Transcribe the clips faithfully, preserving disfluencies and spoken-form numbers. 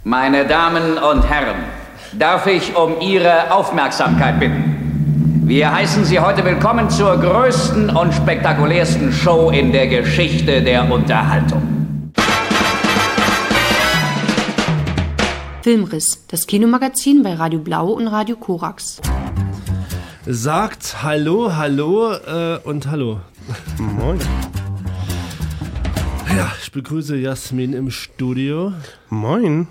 Meine Damen und Herren, darf ich um Ihre Aufmerksamkeit bitten? Wir heißen Sie heute willkommen zur größten und spektakulärsten Show in der Geschichte der Unterhaltung. Filmriss, das Kinomagazin bei Radio Blau und Radio Korax. Sagt Hallo, Hallo äh, und Hallo. Moin. Ja, ich begrüße Jasmin im Studio. Moin.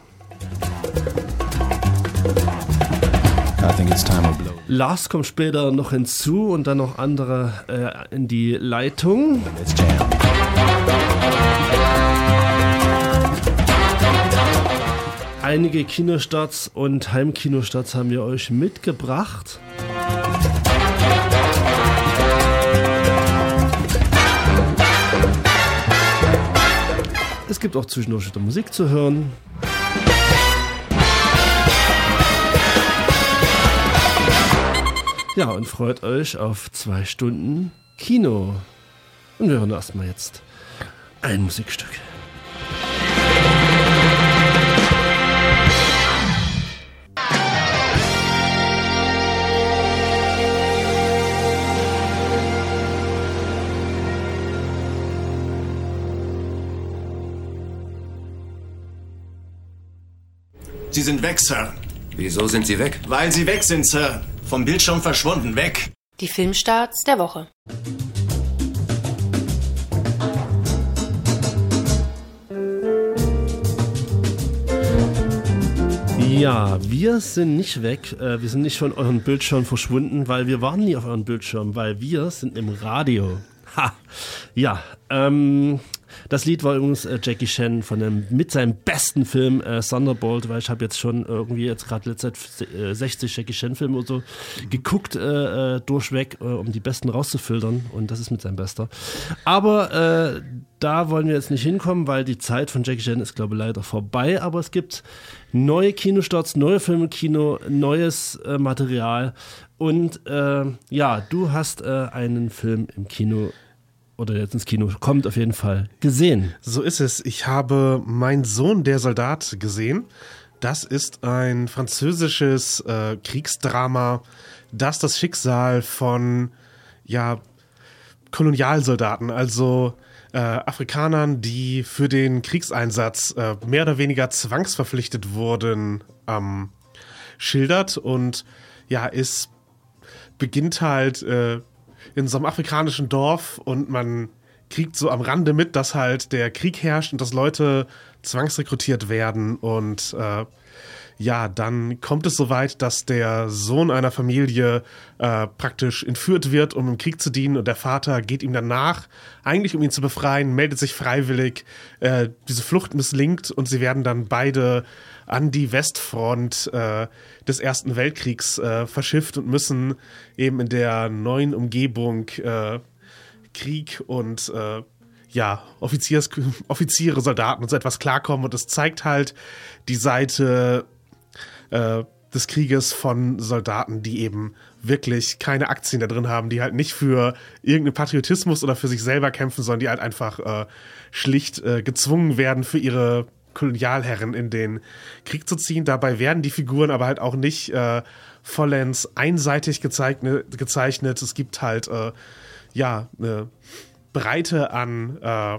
I think it's time to blow. Lars kommt später noch hinzu und dann noch andere äh, in die Leitung. It's jam. Einige Kinostarts und Heimkinostarts haben wir euch mitgebracht. Es gibt auch zwischendurch wieder Musik zu hören. Ja, und freut euch auf zwei Stunden Kino. Und wir hören erstmal jetzt ein Musikstück. Sie sind weg, Sir. Wieso sind Sie weg? Weil Sie weg sind, Sir. Vom Bildschirm verschwunden, weg. Die Filmstarts der Woche. Ja, wir sind nicht weg. Wir sind nicht von euren Bildschirmen verschwunden, weil wir waren nie auf euren Bildschirmen, weil wir sind im Radio. Ha! Ja, ähm... Das Lied war übrigens äh, Jackie Chan von dem, mit seinem besten Film äh, Thunderbolt, weil ich habe jetzt schon irgendwie jetzt gerade letzte Zeit äh, sechzig Jackie Chan Filme oder so geguckt, äh, äh, durchweg, äh, um die besten rauszufiltern, und das ist mit seinem bester. Aber äh, da wollen wir jetzt nicht hinkommen, weil die Zeit von Jackie Chan ist, glaube ich, leider vorbei, aber es gibt neue Kinostarts, neue Filme im Kino, neues äh, Material, und äh, ja, du hast äh, einen Film im Kino oder jetzt ins Kino kommt, auf jeden Fall gesehen. So ist es. Ich habe Mein Sohn, der Soldat gesehen. Das ist ein französisches äh, Kriegsdrama, das das Schicksal von ja, Kolonialsoldaten, also äh, Afrikanern, die für den Kriegseinsatz äh, mehr oder weniger zwangsverpflichtet wurden, ähm, schildert. Und ja, es beginnt halt äh, in so einem afrikanischen Dorf, und man kriegt so am Rande mit, dass halt der Krieg herrscht und dass Leute zwangsrekrutiert werden, und äh, ja, dann kommt es soweit, dass der Sohn einer Familie äh, praktisch entführt wird, um im Krieg zu dienen, und der Vater geht ihm dann nach, eigentlich um ihn zu befreien, meldet sich freiwillig, äh, diese Flucht misslingt, und sie werden dann beide an die Westfront äh, des Ersten Weltkriegs äh, verschifft und müssen eben in der neuen Umgebung äh, Krieg und äh, ja, Offiziers, Offiziere, Soldaten und so etwas klarkommen, und es zeigt halt die Seite äh, des Krieges von Soldaten, die eben wirklich keine Aktien da drin haben, die halt nicht für irgendeinen Patriotismus oder für sich selber kämpfen, sondern die halt einfach äh, schlicht äh, gezwungen werden, für ihre Kolonialherren in den Krieg zu ziehen. Dabei werden die Figuren aber halt auch nicht äh, vollends einseitig gezeichnet. gezeichnet. Es gibt halt äh, ja eine Breite an äh,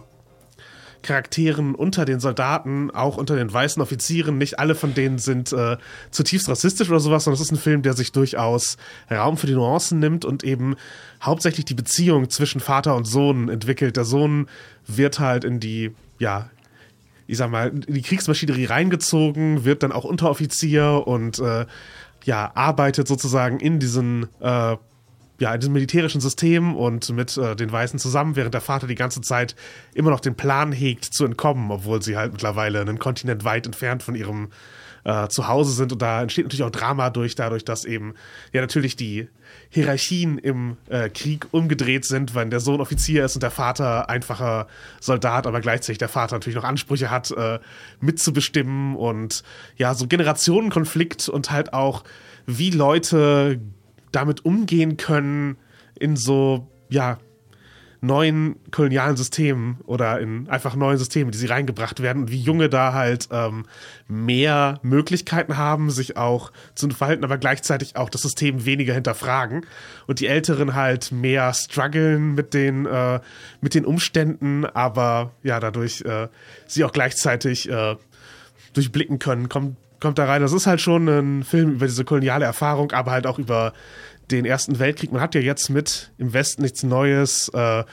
Charakteren unter den Soldaten, auch unter den weißen Offizieren. Nicht alle von denen sind äh, zutiefst rassistisch oder sowas, sondern es ist ein Film, der sich durchaus Raum für die Nuancen nimmt und eben hauptsächlich die Beziehung zwischen Vater und Sohn entwickelt. Der Sohn wird halt in die, ja, ich sag mal, in die Kriegsmaschinerie reingezogen, wird dann auch Unteroffizier und äh, ja, arbeitet sozusagen in diesen äh, ja, in diesem militärischen System und mit äh, den Weißen zusammen, während der Vater die ganze Zeit immer noch den Plan hegt, zu entkommen, obwohl sie halt mittlerweile einen Kontinent weit entfernt von ihrem äh, Zuhause sind. Und da entsteht natürlich auch Drama durch, dadurch, dass eben ja natürlich die Hierarchien im äh, Krieg umgedreht sind, wenn der Sohn Offizier ist und der Vater einfacher Soldat, aber gleichzeitig der Vater natürlich noch Ansprüche hat, äh, mitzubestimmen, und ja, so Generationenkonflikt und halt auch, wie Leute damit umgehen können in so, ja, neuen kolonialen Systemen oder in einfach neuen Systemen, die sie reingebracht werden und wie Junge da halt ähm, mehr Möglichkeiten haben, sich auch zu entfalten, aber gleichzeitig auch das System weniger hinterfragen und die Älteren halt mehr strugglen mit den, äh, mit den Umständen, aber ja, dadurch äh, sie auch gleichzeitig äh, durchblicken können, kommt, kommt da rein. Das ist halt schon ein Film über diese koloniale Erfahrung, aber halt auch über den Ersten Weltkrieg. Man hat ja jetzt mit Im Westen nichts Neues äh,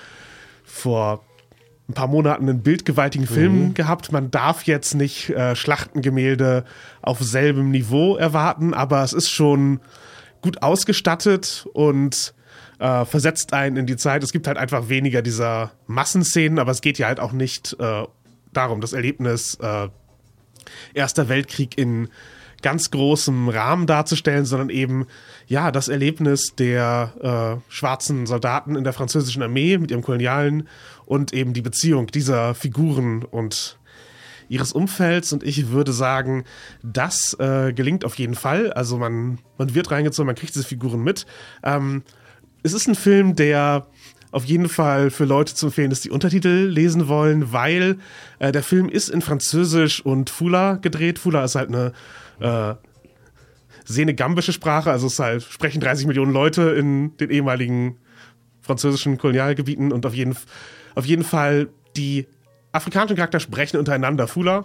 vor ein paar Monaten einen bildgewaltigen Film mhm. gehabt. Man darf jetzt nicht äh, Schlachtengemälde auf selbem Niveau erwarten, aber es ist schon gut ausgestattet und äh, versetzt einen in die Zeit. Es gibt halt einfach weniger dieser Massenszenen, aber es geht ja halt auch nicht äh, darum, das Erlebnis äh, Erster Weltkrieg in ganz großem Rahmen darzustellen, sondern eben, ja, das Erlebnis der äh, schwarzen Soldaten in der französischen Armee mit ihrem Kolonialen und eben die Beziehung dieser Figuren und ihres Umfelds. Und ich würde sagen, das äh, gelingt auf jeden Fall. Also man, man wird reingezogen, man kriegt diese Figuren mit. Ähm, es ist ein Film, der auf jeden Fall für Leute zu empfehlen ist, die Untertitel lesen wollen, weil äh, der Film ist in Französisch und Fula gedreht. Fula ist halt eine äh, senegambische Sprache, also es halt, sprechen dreißig Millionen Leute in den ehemaligen französischen Kolonialgebieten und auf jeden, auf jeden Fall die afrikanischen Charakter sprechen untereinander Fula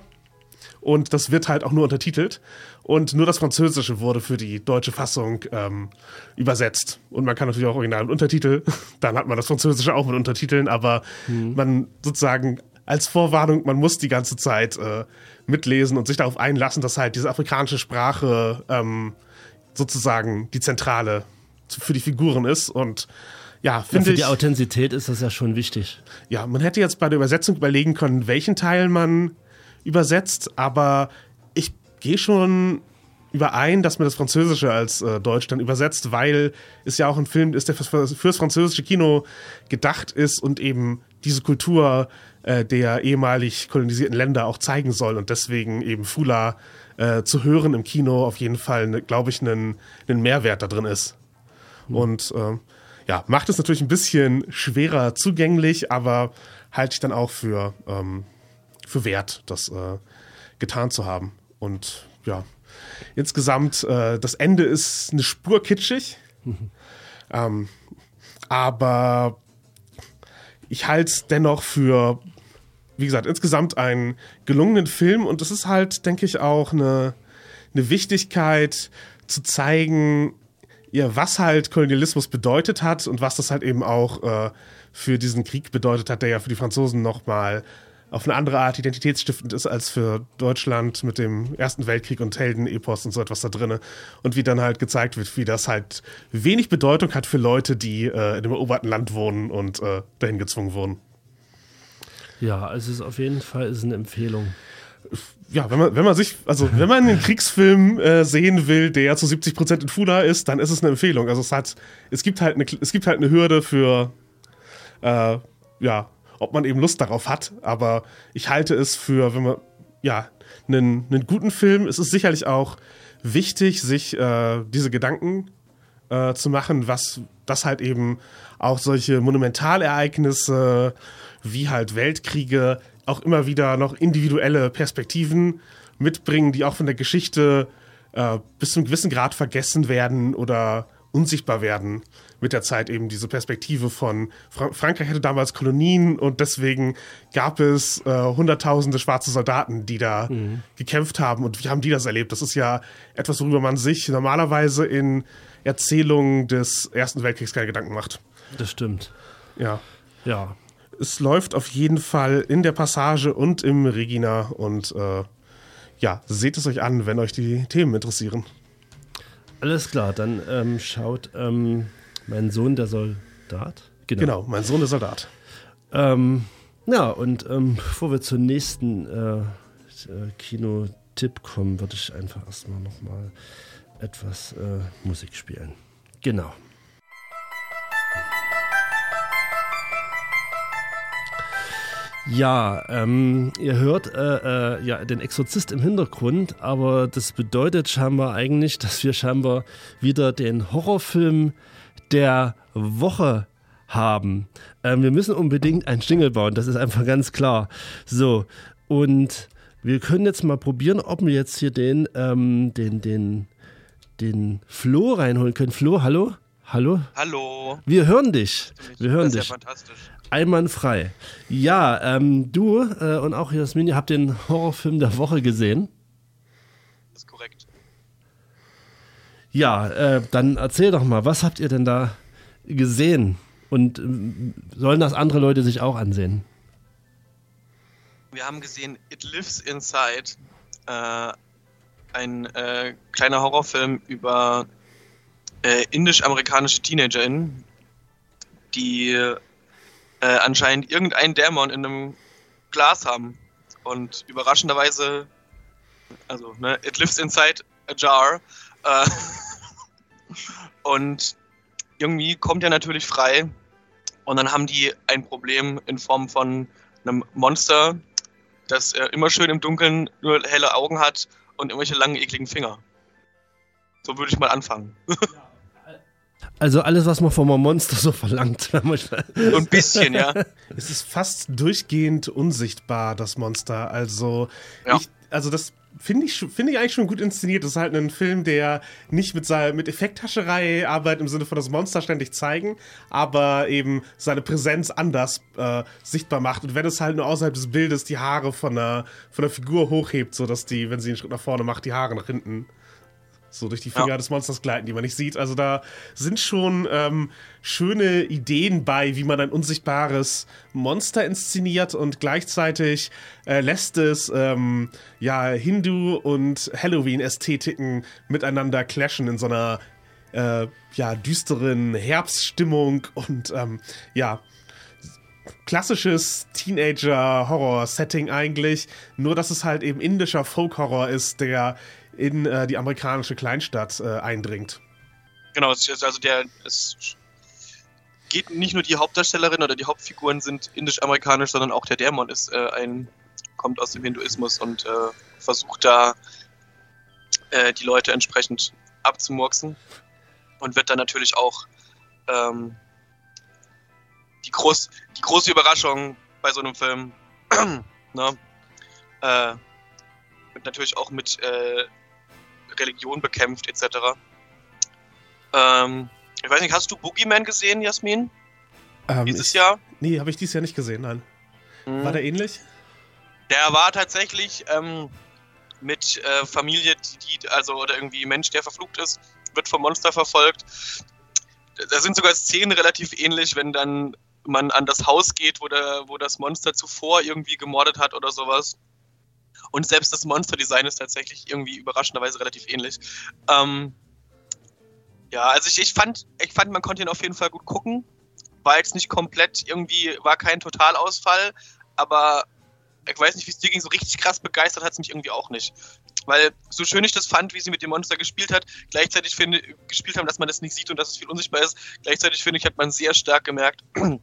und das wird halt auch nur untertitelt und nur das Französische wurde für die deutsche Fassung ähm, übersetzt und man kann natürlich auch original mit Untertitel, dann hat man das Französische auch mit Untertiteln, aber mhm. man sozusagen als Vorwarnung, man muss die ganze Zeit äh, mitlesen und sich darauf einlassen, dass halt diese afrikanische Sprache ähm, sozusagen die zentrale für die Figuren ist und ja, finde ja, für ich. die Authentizität ist das ja schon wichtig. Ja, man hätte jetzt bei der Übersetzung überlegen können, welchen Teil man übersetzt, aber ich gehe schon überein, dass man das Französische als äh, Deutsch dann übersetzt, weil es ja auch ein Film ist, der fürs, fürs französische Kino gedacht ist und eben diese Kultur äh, der ehemalig kolonisierten Länder auch zeigen soll und deswegen eben Fula äh, zu hören im Kino auf jeden Fall, ne, glaube ich, einen Mehrwert da drin ist. Mhm. Und äh, ja, macht es natürlich ein bisschen schwerer zugänglich, aber halte ich dann auch für, ähm, für wert, das äh, getan zu haben. Und ja, insgesamt, äh, das Ende ist eine Spur kitschig, mhm. ähm, aber ich halte es dennoch für, wie gesagt, insgesamt einen gelungenen Film und es ist halt, denke ich, auch eine, eine Wichtigkeit zu zeigen, ja, was halt Kolonialismus bedeutet hat und was das halt eben auch äh, für diesen Krieg bedeutet hat, der ja für die Franzosen nochmal auf eine andere Art identitätsstiftend ist als für Deutschland mit dem Ersten Weltkrieg und Heldenepos und so etwas da drin. Und wie dann halt gezeigt wird, wie das halt wenig Bedeutung hat für Leute, die äh, in dem eroberten Land wohnen und äh, dahin gezwungen wurden. Ja, also es ist auf jeden Fall ist eine Empfehlung. Ja, wenn man, wenn man sich, also wenn man einen Kriegsfilm äh, sehen will, der zu siebzig Prozent in Fula ist, dann ist es eine Empfehlung. Also es hat, es gibt halt eine, es gibt halt eine Hürde für, äh, ja, ob man eben Lust darauf hat. Aber ich halte es für, wenn man, ja, einen, einen guten Film. Es ist sicherlich auch wichtig, sich äh, diese Gedanken äh, zu machen, was, das halt eben auch solche Monumentalereignisse wie halt Weltkriege auch immer wieder noch individuelle Perspektiven mitbringen, die auch von der Geschichte äh, bis zu einem gewissen Grad vergessen werden oder unsichtbar werden mit der Zeit. Eben diese Perspektive von Fra- Frankreich hatte damals Kolonien und deswegen gab es äh, hunderttausende schwarze Soldaten, die da mhm. gekämpft haben. Und wie haben die das erlebt? Das ist ja etwas, worüber man sich normalerweise in Erzählungen des Ersten Weltkriegs keine Gedanken macht. Das stimmt. Ja. Ja. Es läuft auf jeden Fall in der Passage und im Regina und äh, ja, seht es euch an, wenn euch die Themen interessieren. Alles klar, dann ähm, schaut ähm, mein Sohn, der Soldat. Genau, genau mein Sohn, der Soldat. Ähm, ja, und ähm, bevor wir zum nächsten äh, Kinotipp kommen, würde ich einfach erstmal nochmal etwas äh, Musik spielen. Genau. Ja, ähm, ihr hört äh, äh, ja den Exorzist im Hintergrund, aber das bedeutet scheinbar eigentlich, dass wir scheinbar wieder den Horrorfilm der Woche haben. Ähm, wir müssen unbedingt einen Jingle bauen, das ist einfach ganz klar. So, und wir können jetzt mal probieren, ob wir jetzt hier den, ähm, den, den, den Flo reinholen können. Flo, hallo? Hallo? Hallo. Wir hören dich. Wir hören das ist dich. ja fantastisch. Einwandfrei. Ja, ähm, du äh, und auch Jasmin, ihr habt den Horrorfilm der Woche gesehen. Das ist korrekt. Ja, äh, dann erzähl doch mal, was habt ihr denn da gesehen? Und äh, sollen das andere Leute sich auch ansehen? Wir haben gesehen It Lives Inside, äh, ein äh, kleiner Horrorfilm über äh, indisch-amerikanische TeenagerInnen, die äh, anscheinend irgendeinen Dämon in einem Glas haben. Und überraschenderweise, also, ne, It Lives Inside a Jar. Äh, und irgendwie kommt er natürlich frei. Und dann haben die ein Problem in Form von einem Monster, das äh, immer schön im Dunkeln nur helle Augen hat und irgendwelche langen, ekligen Finger. So würde ich mal anfangen. Also alles, was man vom Monster so verlangt. So ein bisschen, ja. Es ist fast durchgehend unsichtbar, das Monster. Also, Ja. ich, also das finde ich, finde ich eigentlich schon gut inszeniert. Das ist halt ein Film, der nicht mit, seiner, mit Effekthascherei arbeitet, im Sinne von das Monster ständig zeigen, aber eben seine Präsenz anders äh, sichtbar macht. Und wenn es halt nur außerhalb des Bildes die Haare von der, von der Figur hochhebt, sodass die, wenn sie einen Schritt nach vorne macht, die Haare nach hinten so durch die Finger Ja. des Monsters gleiten, die man nicht sieht. Also da sind schon ähm, schöne Ideen bei, wie man ein unsichtbares Monster inszeniert und gleichzeitig äh, lässt es ähm, ja Hindu- und Halloween-Ästhetiken miteinander clashen in so einer äh, ja, düsteren Herbststimmung und ähm, ja, klassisches Teenager-Horror-Setting eigentlich, nur dass es halt eben indischer Folk-Horror ist, der in äh, die amerikanische Kleinstadt äh, eindringt. Genau, es ist also der, es geht nicht nur die Hauptdarstellerin oder die Hauptfiguren sind indisch-amerikanisch, sondern auch der Dämon ist äh, ein, kommt aus dem Hinduismus und äh, versucht da äh, die Leute entsprechend abzumurksen und wird dann natürlich auch ähm, die, groß, die große Überraschung bei so einem Film, ne, äh, wird natürlich auch mit äh, Religion bekämpft, et cetera. Ähm, ich weiß nicht, hast du Boogeyman gesehen, Jasmin? Ähm, Dieses ich, Jahr? Nee, habe ich dieses Jahr nicht gesehen, nein. Mhm. War der ähnlich? Der war tatsächlich ähm, mit äh, Familie, die, die, also oder irgendwie Mensch, der verflucht ist, wird vom Monster verfolgt. Da sind sogar Szenen relativ ähnlich, wenn dann man an das Haus geht, wo, der, wo das Monster zuvor irgendwie gemordet hat oder sowas. Und selbst das Monster-Design ist tatsächlich irgendwie überraschenderweise relativ ähnlich. Ähm, ja, also ich, ich, fand, ich fand, man konnte ihn auf jeden Fall gut gucken. War jetzt nicht komplett, irgendwie war kein Totalausfall, aber ich weiß nicht, wie es dir ging, so richtig krass begeistert hat es mich irgendwie auch nicht. Weil so schön ich das fand, wie sie mit dem Monster gespielt hat, gleichzeitig finde, gespielt haben, dass man das nicht sieht und dass es viel unsichtbar ist, gleichzeitig finde ich, hat man sehr stark gemerkt,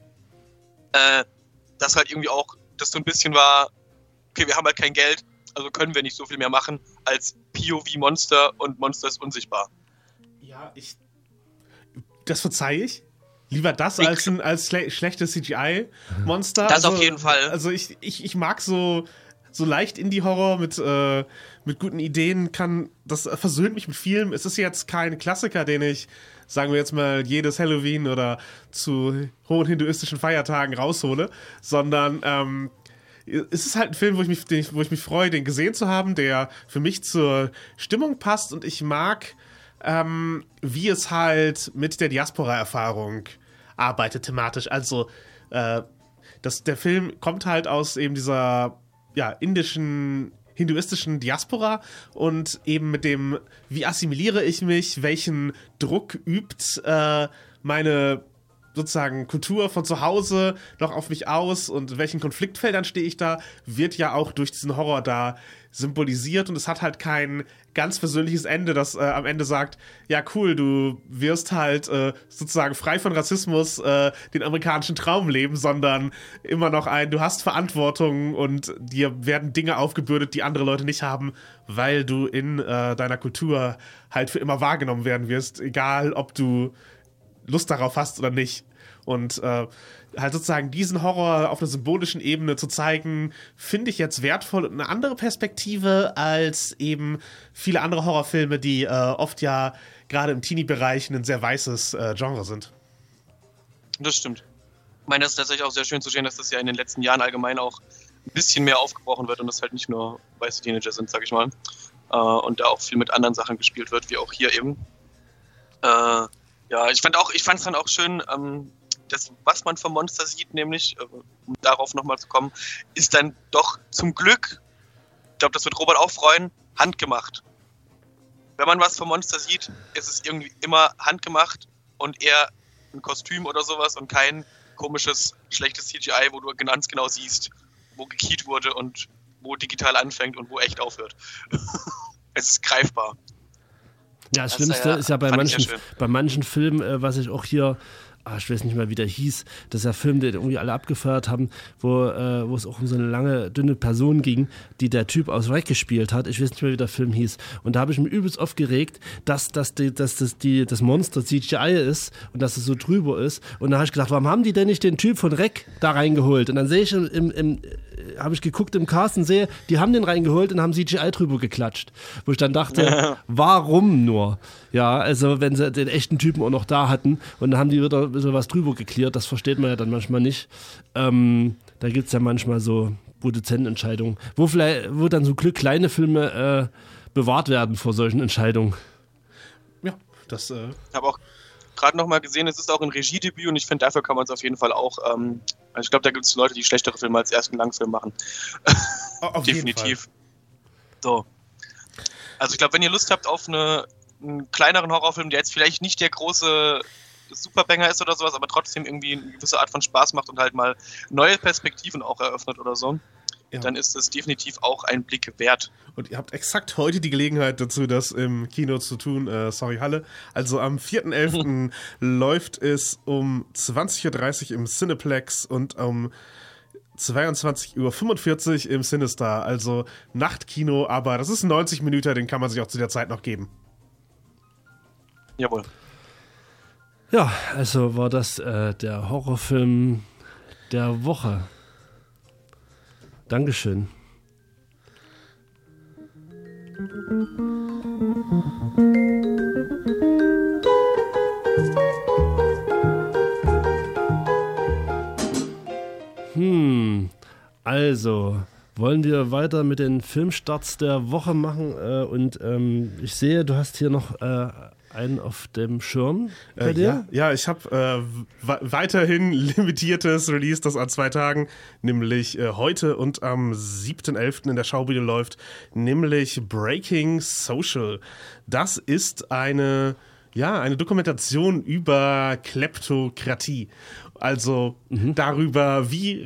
äh, dass halt irgendwie auch das so ein bisschen war, okay, wir haben halt kein Geld, also können wir nicht so viel mehr machen als P O V-Monster und Monster ist unsichtbar. Ja, ich. Das verzeihe ich. Lieber das Ich- als ein als schle schlechtes C G I-Monster. Das also, auf jeden Fall. Also ich, ich, ich mag so, so leicht Indie-Horror mit, äh, mit guten Ideen, kann, das versöhnt mich mit vielem. Es ist jetzt kein Klassiker, den ich, sagen wir jetzt mal, jedes Halloween oder zu hohen hinduistischen Feiertagen raushole, sondern ähm, es ist halt ein Film, wo ich, mich, den ich, wo ich mich freue, den gesehen zu haben, der für mich zur Stimmung passt und ich mag, ähm, wie es halt mit der Diaspora-Erfahrung arbeitet thematisch. Also, äh, das, der Film kommt halt aus eben dieser ja, indischen, hinduistischen Diaspora und eben mit dem, wie assimiliere ich mich, welchen Druck übt äh, meine sozusagen Kultur von zu Hause noch auf mich aus und in welchen Konfliktfeldern stehe ich da, wird ja auch durch diesen Horror da symbolisiert und es hat halt kein ganz persönliches Ende, das äh, am Ende sagt, ja cool, du wirst halt äh, sozusagen frei von Rassismus äh, den amerikanischen Traum leben, sondern immer noch ein, du hast Verantwortung und dir werden Dinge aufgebürdet, die andere Leute nicht haben, weil du in äh, deiner Kultur halt für immer wahrgenommen werden wirst, egal ob du Lust darauf hast oder nicht. Und äh, halt sozusagen diesen Horror auf einer symbolischen Ebene zu zeigen, finde ich jetzt wertvoll und eine andere Perspektive als eben viele andere Horrorfilme, die äh, oft ja gerade im Teenie-Bereich ein sehr weißes äh, Genre sind. Das stimmt. Ich meine, das ist tatsächlich auch sehr schön zu sehen, dass das ja in den letzten Jahren allgemein auch ein bisschen mehr aufgebrochen wird und das halt nicht nur weiße Teenager sind, sag ich mal. Äh, und da auch viel mit anderen Sachen gespielt wird, wie auch hier eben. Äh, ja, ich fand auch, ich fand es dann auch schön, ähm, das, was man vom Monster sieht, nämlich, äh, um darauf nochmal zu kommen, ist dann doch zum Glück, ich glaube, das wird Robert auch freuen, handgemacht. Wenn man was vom Monster sieht, ist es irgendwie immer handgemacht und eher ein Kostüm oder sowas und kein komisches, schlechtes C G I, wo du ganz genau siehst, wo gekeyt wurde und wo digital anfängt und wo echt aufhört. Es ist greifbar. Ja, das, das Schlimmste ja, ist ja bei manchen, ja bei manchen Filmen, äh, was ich auch hier, ah, ich weiß nicht mehr, wie der hieß, das ist der Film, den irgendwie alle abgefeiert haben, wo, äh, wo es auch um so eine lange, dünne Person ging, die der Typ aus Wreck gespielt hat. Ich weiß nicht mehr, wie der Film hieß. Und da habe ich mich übelst oft geregt, dass, dass, die, dass das, die, das Monster C G I ist und dass es so drüber ist. Und da habe ich gedacht, warum haben die denn nicht den Typ von Wreck da reingeholt? Und dann sehe ich im, im, im habe ich geguckt im Cast und sehe, die haben den reingeholt und haben C G I drüber geklatscht. Wo ich dann dachte, ja. warum nur? Ja, also wenn sie den echten Typen auch noch da hatten und dann haben die wieder ein bisschen was drüber geklärt, das versteht man ja dann manchmal nicht. Ähm, da gibt es ja manchmal so Produzentenentscheidungen, wo vielleicht, wo dann so Glück kleine Filme äh, bewahrt werden vor solchen Entscheidungen. Ja, das... Äh Ich habe auch gerade noch mal gesehen, es ist auch ein Regiedebüt und ich finde, dafür kann man es auf jeden Fall auch, ähm, also ich glaube, da gibt es Leute, die schlechtere Filme als ersten Langfilm machen. Auf Definitiv. Jeden Fall. So. Also ich glaube, wenn ihr Lust habt auf eine, einen kleineren Horrorfilm, der jetzt vielleicht nicht der große Superbanger ist oder sowas, aber trotzdem irgendwie eine gewisse Art von Spaß macht und halt mal neue Perspektiven auch eröffnet oder so, ja. dann ist es definitiv auch ein Blick wert. Und ihr habt exakt heute die Gelegenheit dazu, das im Kino zu tun. Äh, sorry, Halle. Also am vierten elften läuft es um zwanzig Uhr dreißig im Cineplex und um zweiundzwanzig Uhr fünfundvierzig im Cinestar. Also Nachtkino, aber das ist ein neunzig Minuten, den kann man sich auch zu der Zeit noch geben. Jawohl. Ja, also war das äh, der Horrorfilm der Woche. Dankeschön. Hm, also wollen wir weiter mit den Filmstarts der Woche machen äh, und ähm, ich sehe, du hast hier noch äh, einen auf dem Schirm bei äh, dir? Ja, ja, ich habe äh, w- weiterhin limitiertes Release, das an zwei Tagen, nämlich äh, heute und am siebten elften in der Schaubude läuft, nämlich Breaking Social. Das ist eine, ja, eine Dokumentation über Kleptokratie. Also mhm. darüber, wie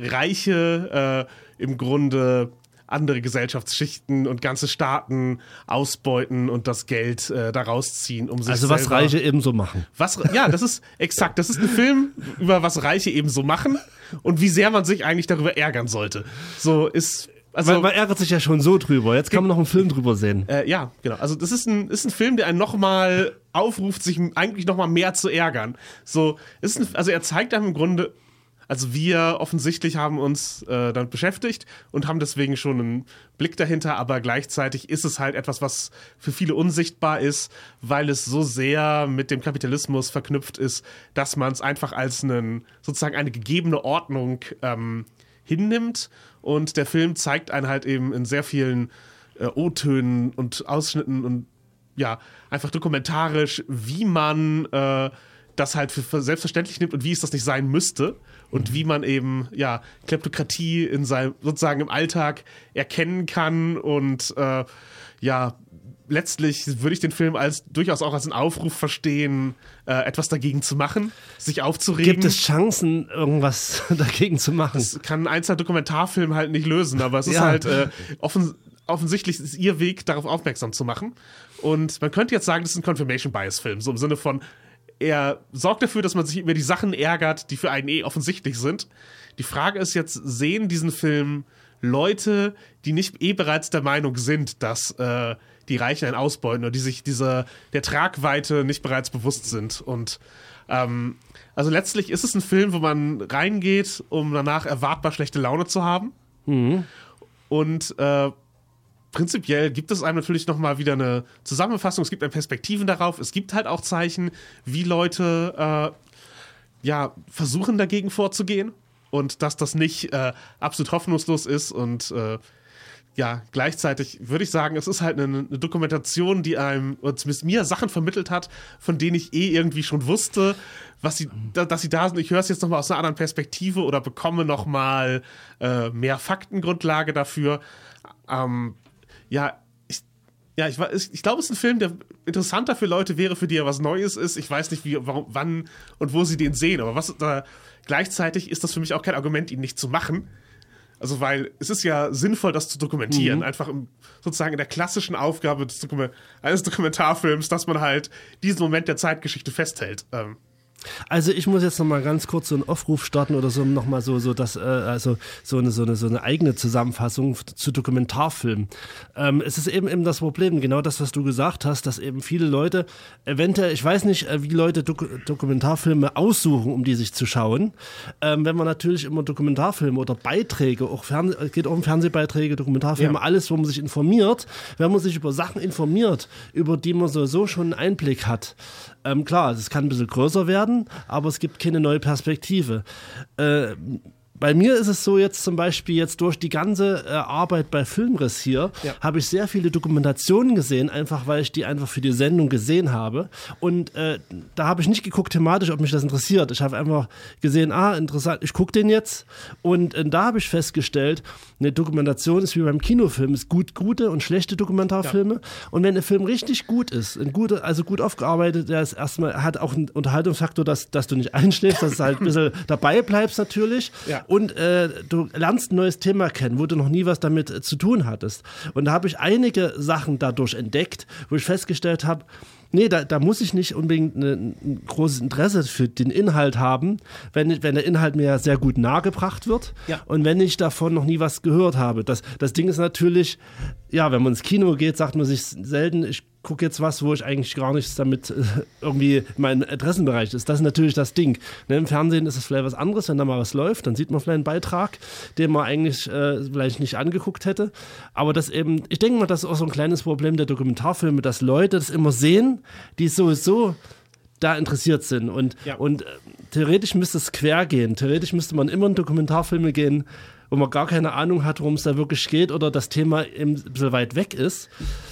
Reiche äh, im Grunde andere Gesellschaftsschichten und ganze Staaten ausbeuten und das Geld äh, daraus ziehen, um sich Also selber... was Reiche eben so machen. Was, ja, das ist exakt. Das ist ein Film über was Reiche eben so machen und wie sehr man sich eigentlich darüber ärgern sollte. So ist... Also, man, man ärgert sich ja schon so drüber. Jetzt kann man noch einen Film drüber sehen. Äh, ja, genau. Also das ist ein, ist ein Film, der einen nochmal aufruft, sich eigentlich nochmal mehr zu ärgern. So, ist ein, also er zeigt einem im Grunde... Also wir offensichtlich haben uns äh, damit beschäftigt und haben deswegen schon einen Blick dahinter, aber gleichzeitig ist es halt etwas, was für viele unsichtbar ist, weil es so sehr mit dem Kapitalismus verknüpft ist, dass man es einfach als einen, sozusagen eine gegebene Ordnung ähm, hinnimmt. Und der Film zeigt einen halt eben in sehr vielen äh, O-Tönen und Ausschnitten und ja, einfach dokumentarisch, wie man äh, das halt für selbstverständlich nimmt und wie es das nicht sein müsste. Und wie man eben, ja, Kleptokratie in seinem, sozusagen im Alltag erkennen kann und, äh, ja, letztlich würde ich den Film als, durchaus auch als einen Aufruf verstehen, äh, etwas dagegen zu machen, sich aufzuregen. Gibt es Chancen, irgendwas dagegen zu machen? Das kann ein einzelner Dokumentarfilm halt nicht lösen, aber es ist ja. halt, äh, offen, offensichtlich ist ihr Weg, darauf aufmerksam zu machen. Und man könnte jetzt sagen, das ist ein Confirmation-Bias-Film, so im Sinne von, er sorgt dafür, dass man sich über die Sachen ärgert, die für einen eh offensichtlich sind. Die Frage ist jetzt, sehen diesen Film Leute, die nicht eh bereits der Meinung sind, dass äh, die Reichen einen ausbeuten oder die sich dieser, der Tragweite nicht bereits bewusst sind. Und ähm, also letztlich ist es ein Film, wo man reingeht, um danach erwartbar schlechte Laune zu haben. Mhm. Und äh, prinzipiell gibt es einem natürlich nochmal wieder eine Zusammenfassung, es gibt eine Perspektiven darauf, es gibt halt auch Zeichen, wie Leute äh, ja, versuchen dagegen vorzugehen und dass das nicht äh, absolut hoffnungslos ist und äh, ja, gleichzeitig würde ich sagen, es ist halt eine, eine Dokumentation, die einem, oder zumindest mir, Sachen vermittelt hat, von denen ich eh irgendwie schon wusste, was sie, da, dass sie da sind. Ich höre es jetzt nochmal aus einer anderen Perspektive oder bekomme nochmal äh, mehr Faktengrundlage dafür. Ähm, ja, ich, ja, ich, ich, ich glaube, es ist ein Film, der interessanter für Leute wäre, für die er was Neues ist. Ich weiß nicht, wie, warum, wann und wo sie den sehen, aber was, äh, gleichzeitig ist das für mich auch kein Argument, ihn nicht zu machen. Also, weil es ist ja sinnvoll, das zu dokumentieren. Mhm. Einfach im, sozusagen in der klassischen Aufgabe des Dokument- eines Dokumentarfilms, dass man halt diesen Moment der Zeitgeschichte festhält. Ähm. Also ich muss jetzt noch mal ganz kurz so einen Aufruf starten oder so noch mal so so das äh, also so eine so eine so eine eigene Zusammenfassung zu Dokumentarfilmen. Ähm, es ist eben eben das Problem, genau das, was du gesagt hast, dass eben viele Leute eventuell, ich weiß nicht, wie Leute Dok- Dokumentarfilme aussuchen, um die sich zu schauen. Ähm, wenn man natürlich immer Dokumentarfilme oder Beiträge, auch Fern- geht auch um Fernsehbeiträge, Dokumentarfilme, ja. Alles, wo man sich informiert, wenn man sich über Sachen informiert, über die man sowieso schon einen Einblick hat. Ähm, klar, es kann ein bisschen größer werden, aber es gibt keine neue Perspektive. Äh, bei mir ist es so jetzt zum Beispiel jetzt durch die ganze äh, Arbeit bei Filmriss hier, ja. habe ich sehr viele Dokumentationen gesehen, einfach weil ich die einfach für die Sendung gesehen habe. Und äh, da habe ich nicht geguckt thematisch, ob mich das interessiert. Ich habe einfach gesehen, ah, interessant, ich gucke den jetzt. Und äh, da habe ich festgestellt, eine Dokumentation ist wie beim Kinofilm, es gibt gute und schlechte Dokumentarfilme. Ja. Und wenn ein Film richtig gut ist, ein guter, also gut aufgearbeitet, der ist erstmal, hat auch einen Unterhaltungsfaktor, dass, dass du nicht einschläfst, dass du halt ein bisschen dabei bleibst natürlich. Ja. Und äh, du lernst ein neues Thema kennen, wo du noch nie was damit äh, zu tun hattest. Und da habe ich einige Sachen dadurch entdeckt, wo ich festgestellt habe, nee, da, da muss ich nicht unbedingt eine, ein großes Interesse für den Inhalt haben, wenn, wenn der Inhalt mir sehr gut nahegebracht wird. Ja. Und wenn ich davon noch nie was gehört habe. Das, das Ding ist natürlich, ja, wenn man ins Kino geht, sagt man sich selten, ich gucke jetzt was, wo ich eigentlich gar nichts damit äh, irgendwie mein Interessenbereich ist. Das ist natürlich das Ding. Ne, im Fernsehen ist es vielleicht was anderes, wenn da mal was läuft, dann sieht man vielleicht einen Beitrag, den man eigentlich äh, vielleicht nicht angeguckt hätte. Aber das eben, ich denke mal, das ist auch so ein kleines Problem der Dokumentarfilme, dass Leute das immer sehen, die sowieso da interessiert sind. Und, ja. und äh, theoretisch müsste es quer gehen. Theoretisch müsste man immer in Dokumentarfilme gehen, wo man gar keine Ahnung hat, worum es da wirklich geht oder das Thema eben ein bisschen weit weg ist.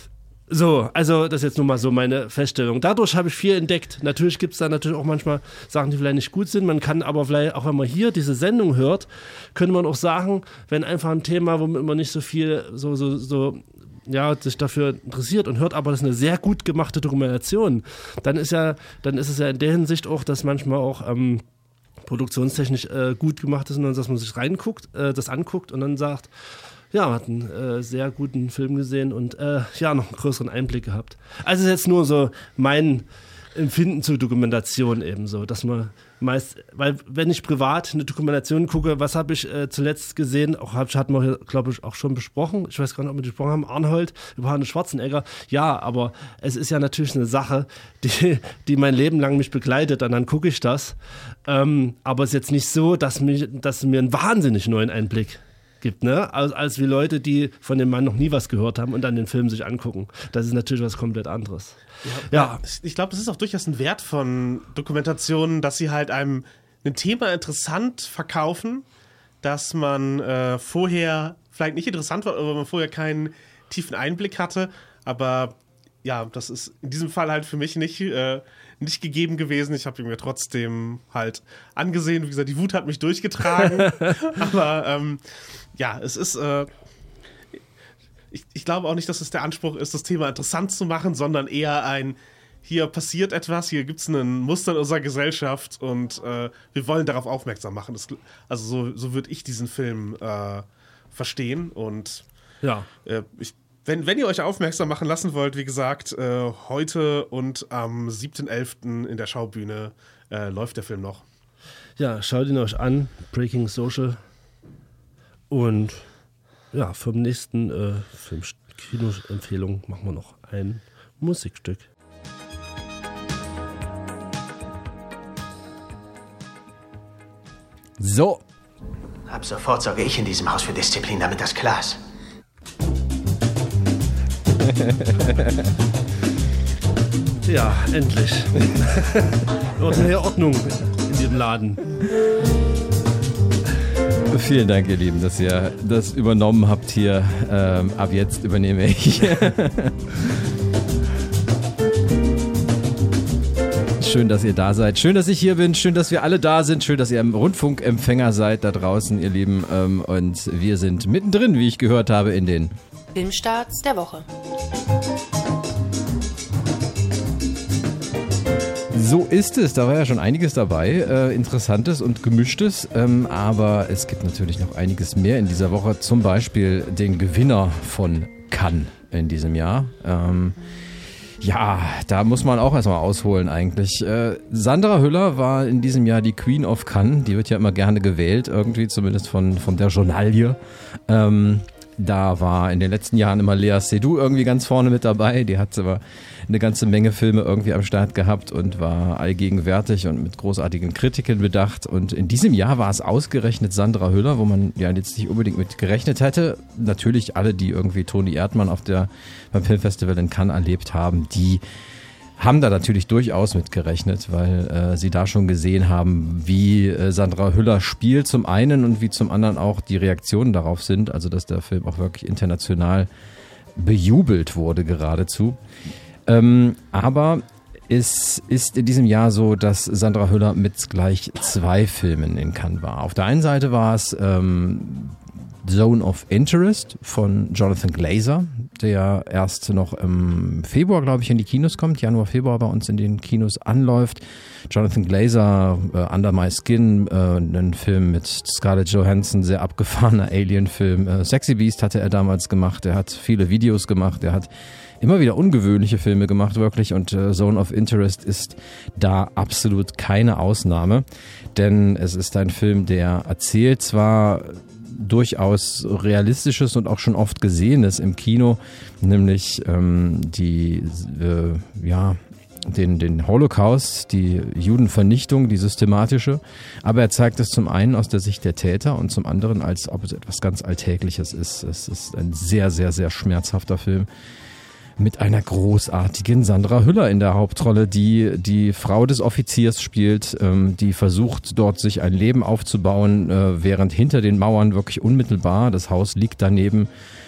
So, also das ist jetzt nur mal so meine Feststellung. Dadurch habe ich viel entdeckt. Natürlich gibt es da natürlich auch manchmal Sachen, die vielleicht nicht gut sind. Man kann aber vielleicht, auch wenn man hier diese Sendung hört, könnte man auch sagen, wenn einfach ein Thema, womit man nicht so viel so, so, so ja, sich dafür interessiert und hört, aber das ist eine sehr gut gemachte Dokumentation, dann ist ja, dann ist es ja in der Hinsicht auch, dass manchmal auch ähm, produktionstechnisch äh, gut gemacht ist und dann, dass man sich reinguckt, äh, das anguckt und dann sagt, ja, man hat einen äh, sehr guten Film gesehen und äh, ja, noch einen größeren Einblick gehabt. Also ist jetzt nur so mein Empfinden zur Dokumentation eben so, dass man meist, weil wenn ich privat eine Dokumentation gucke, was habe ich äh, zuletzt gesehen, auch hat, hatten wir, glaube ich, auch schon besprochen, ich weiß gar nicht, ob wir besprochen haben, Arnold über Arnold Schwarzenegger, ja, aber es ist ja natürlich eine Sache, die, die mein Leben lang mich begleitet und dann gucke ich das, ähm, aber es ist jetzt nicht so, dass, mich, dass mir einen wahnsinnig neuen Einblick gibt, ne? Als, als wie Leute, die von dem Mann noch nie was gehört haben und dann den Film sich angucken. Das ist natürlich was komplett anderes. Ja, ja. Ich glaube, das ist auch durchaus ein Wert von Dokumentationen, dass sie halt einem ein Thema interessant verkaufen, dass man äh, vorher vielleicht nicht interessant war, oder man vorher keinen tiefen Einblick hatte, aber ja, das ist in diesem Fall halt für mich nicht, äh, nicht gegeben gewesen. Ich habe ihn mir trotzdem halt angesehen. Wie gesagt, die Wut hat mich durchgetragen. Aber ähm, ja, es ist, äh, ich, ich glaube auch nicht, dass es der Anspruch ist, das Thema interessant zu machen, sondern eher ein, hier passiert etwas, hier gibt es ein Muster in unserer Gesellschaft und äh, wir wollen darauf aufmerksam machen. Das, also so, so würde ich diesen Film äh, verstehen und ja. äh, ich Wenn, wenn ihr euch aufmerksam machen lassen wollt, wie gesagt, äh, heute und am siebten elften in der Schaubühne äh, läuft der Film noch. Ja, schaut ihn euch an, Breaking Social. Und ja, für den nächsten äh, Film-Kino-Empfehlung machen wir noch ein Musikstück. So. Ab sofort sorge ich in diesem Haus für Disziplin, damit das klar ist. Ja, endlich. Wird mehr Ordnung in diesem Laden. Vielen Dank, ihr Lieben, dass ihr das übernommen habt hier. Ähm, ab jetzt übernehme ich. Schön, dass ihr da seid. Schön, dass ich hier bin. Schön, dass wir alle da sind. Schön, dass ihr im Rundfunkempfänger seid da draußen, ihr Lieben. Ähm, und wir sind mittendrin, wie ich gehört habe, in den Filmstarts der Woche. So ist es, da war ja schon einiges dabei, äh, Interessantes und Gemischtes, ähm, aber es gibt natürlich noch einiges mehr in dieser Woche, zum Beispiel den Gewinner von Cannes in diesem Jahr. Ähm, ja, da muss man auch erstmal ausholen eigentlich. Äh, Sandra Hüller war in diesem Jahr die Queen of Cannes, die wird ja immer gerne gewählt, irgendwie zumindest von, von der Journalie. Ähm, Da war in den letzten Jahren immer Lea Seydoux irgendwie ganz vorne mit dabei. Die hat aber eine ganze Menge Filme irgendwie am Start gehabt und war allgegenwärtig und mit großartigen Kritiken bedacht. Und in diesem Jahr war es ausgerechnet Sandra Hüller, wo man ja jetzt nicht unbedingt mit gerechnet hätte. Natürlich alle, die irgendwie Toni Erdmann auf der, beim Filmfestival in Cannes erlebt haben, die haben da natürlich durchaus mit gerechnet, weil äh, sie da schon gesehen haben, wie äh, Sandra Hüller spielt zum einen und wie zum anderen auch die Reaktionen darauf sind, also dass der Film auch wirklich international bejubelt wurde geradezu. Ähm, aber es ist in diesem Jahr so, dass Sandra Hüller mit gleich zwei Filmen in Cannes war. Auf der einen Seite war es ähm, Zone of Interest von Jonathan Glazer, der erst noch im Februar, glaube ich, in die Kinos kommt, Januar, Februar bei uns in den Kinos anläuft. Jonathan Glazer, äh, Under My Skin, äh, ein Film mit Scarlett Johansson, sehr abgefahrener Alien-Film. Äh, Sexy Beast hatte er damals gemacht, er hat viele Videos gemacht, er hat immer wieder ungewöhnliche Filme gemacht, wirklich, und äh, Zone of Interest ist da absolut keine Ausnahme, denn es ist ein Film, der erzählt zwar durchaus Realistisches und auch schon oft Gesehenes im Kino, nämlich ähm, die, äh, ja, den, den Holocaust, die Judenvernichtung, die systematische, aber er zeigt es zum einen aus der Sicht der Täter und zum anderen, als ob es etwas ganz Alltägliches ist. Es ist ein sehr, sehr, sehr schmerzhafter Film mit einer großartigen Sandra Hüller in der Hauptrolle, die die Frau des Offiziers spielt, ähm, die versucht dort sich ein Leben aufzubauen, äh, während hinter den Mauern wirklich unmittelbar, das Haus liegt daneben,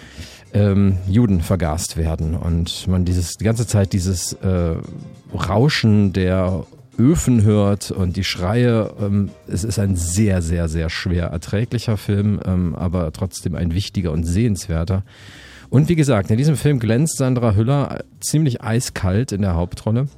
ähm, Juden vergast werden und man dieses die ganze Zeit dieses äh, Rauschen der Öfen hört und die Schreie. Ähm, es ist ein sehr, sehr, sehr schwer erträglicher Film, ähm, aber trotzdem ein wichtiger und sehenswerter. Und wie gesagt, in diesem Film glänzt Sandra Hüller ziemlich eiskalt in der Hauptrolle.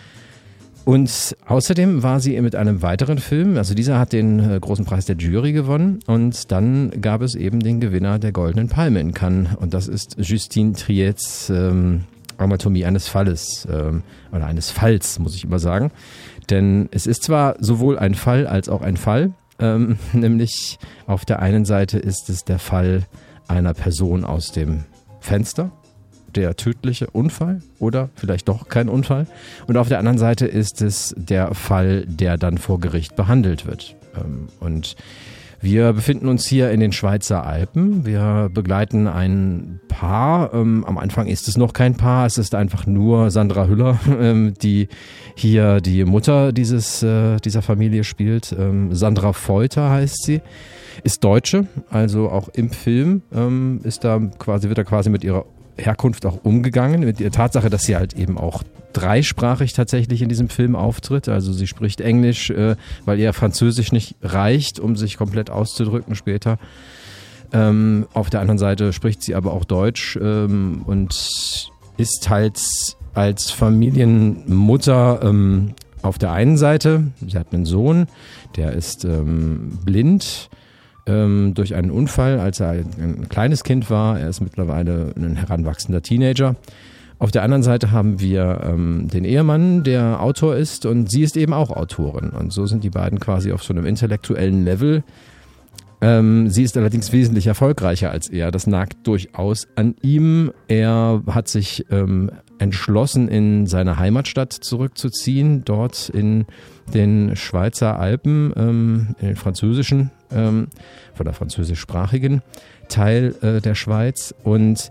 Und außerdem war sie mit einem weiteren Film, also dieser hat den äh, großen Preis der Jury gewonnen und dann gab es eben den Gewinner der Goldenen Palme in Cannes und das ist Justine Triets ähm, Anatomie eines Falles, ähm, oder eines Falls, muss ich immer sagen. Denn es ist zwar sowohl ein Fall als auch ein Fall, ähm, nämlich auf der einen Seite ist es der Fall einer Person aus dem Fenster, der tödliche Unfall oder vielleicht doch kein Unfall. Und auf der anderen Seite ist es der Fall, der dann vor Gericht behandelt wird. Und wir befinden uns hier in den Schweizer Alpen. Wir begleiten ein Paar. Am Anfang ist es noch kein Paar, es ist einfach nur Sandra Hüller, die hier die Mutter dieses, dieser Familie spielt. Sandra Feuter heißt sie. Ist Deutsche, also auch im Film ähm, ist da quasi, wird er quasi mit ihrer Herkunft auch umgegangen, mit der Tatsache, dass sie halt eben auch dreisprachig tatsächlich in diesem Film auftritt. Also sie spricht Englisch, äh, weil ihr Französisch nicht reicht, um sich komplett auszudrücken später. Ähm, auf der anderen Seite spricht sie aber auch Deutsch ähm, und ist halt als Familienmutter ähm, auf der einen Seite, sie hat einen Sohn, der ist ähm, blind, Ähm, durch einen Unfall, als er ein kleines Kind war. Er ist mittlerweile ein heranwachsender Teenager. Auf der anderen Seite haben wir ähm, den Ehemann, der Autor ist und sie ist eben auch Autorin. Und so sind die beiden quasi auf so einem intellektuellen Level. Ähm, sie ist allerdings wesentlich erfolgreicher als er. Das nagt durchaus an ihm. Er hat sich ähm, entschlossen, in seine Heimatstadt zurückzuziehen, dort in den Schweizer Alpen, ähm, in den französischen, ähm, von der französischsprachigen Teil äh, der Schweiz. Und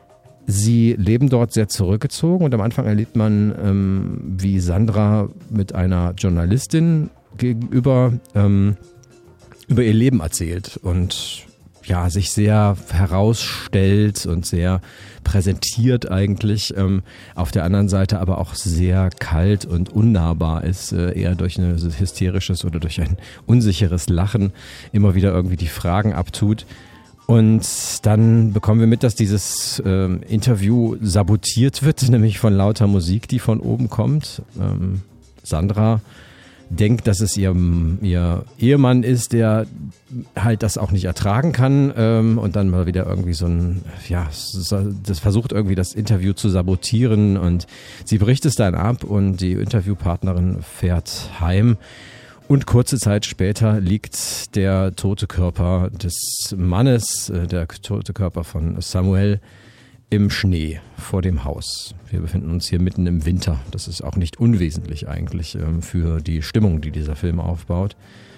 sie leben dort sehr zurückgezogen und am Anfang erlebt man, ähm, wie Sandra mit einer Journalistin gegenüber ähm, über ihr Leben erzählt und ja, sich sehr herausstellt und sehr präsentiert eigentlich, ähm, auf der anderen Seite aber auch sehr kalt und unnahbar ist, äh, eher durch ein hysterisches oder durch ein unsicheres Lachen immer wieder irgendwie die Fragen abtut. Und dann bekommen wir mit, dass dieses ähm, Interview sabotiert wird, nämlich von lauter Musik, die von oben kommt. Ähm, Sandra denkt, dass es ihr, ihr Ehemann ist, der halt das auch nicht ertragen kann ähm, und dann mal wieder irgendwie so ein, ja, das versucht irgendwie das Interview zu sabotieren und sie bricht es dann ab und die Interviewpartnerin fährt heim. Und kurze Zeit später liegt der tote Körper des Mannes, der tote Körper von Samuel, im Schnee vor dem Haus. Wir befinden uns hier mitten im Winter. Das ist auch nicht unwesentlich eigentlich für die Stimmung, die dieser Film aufbaut.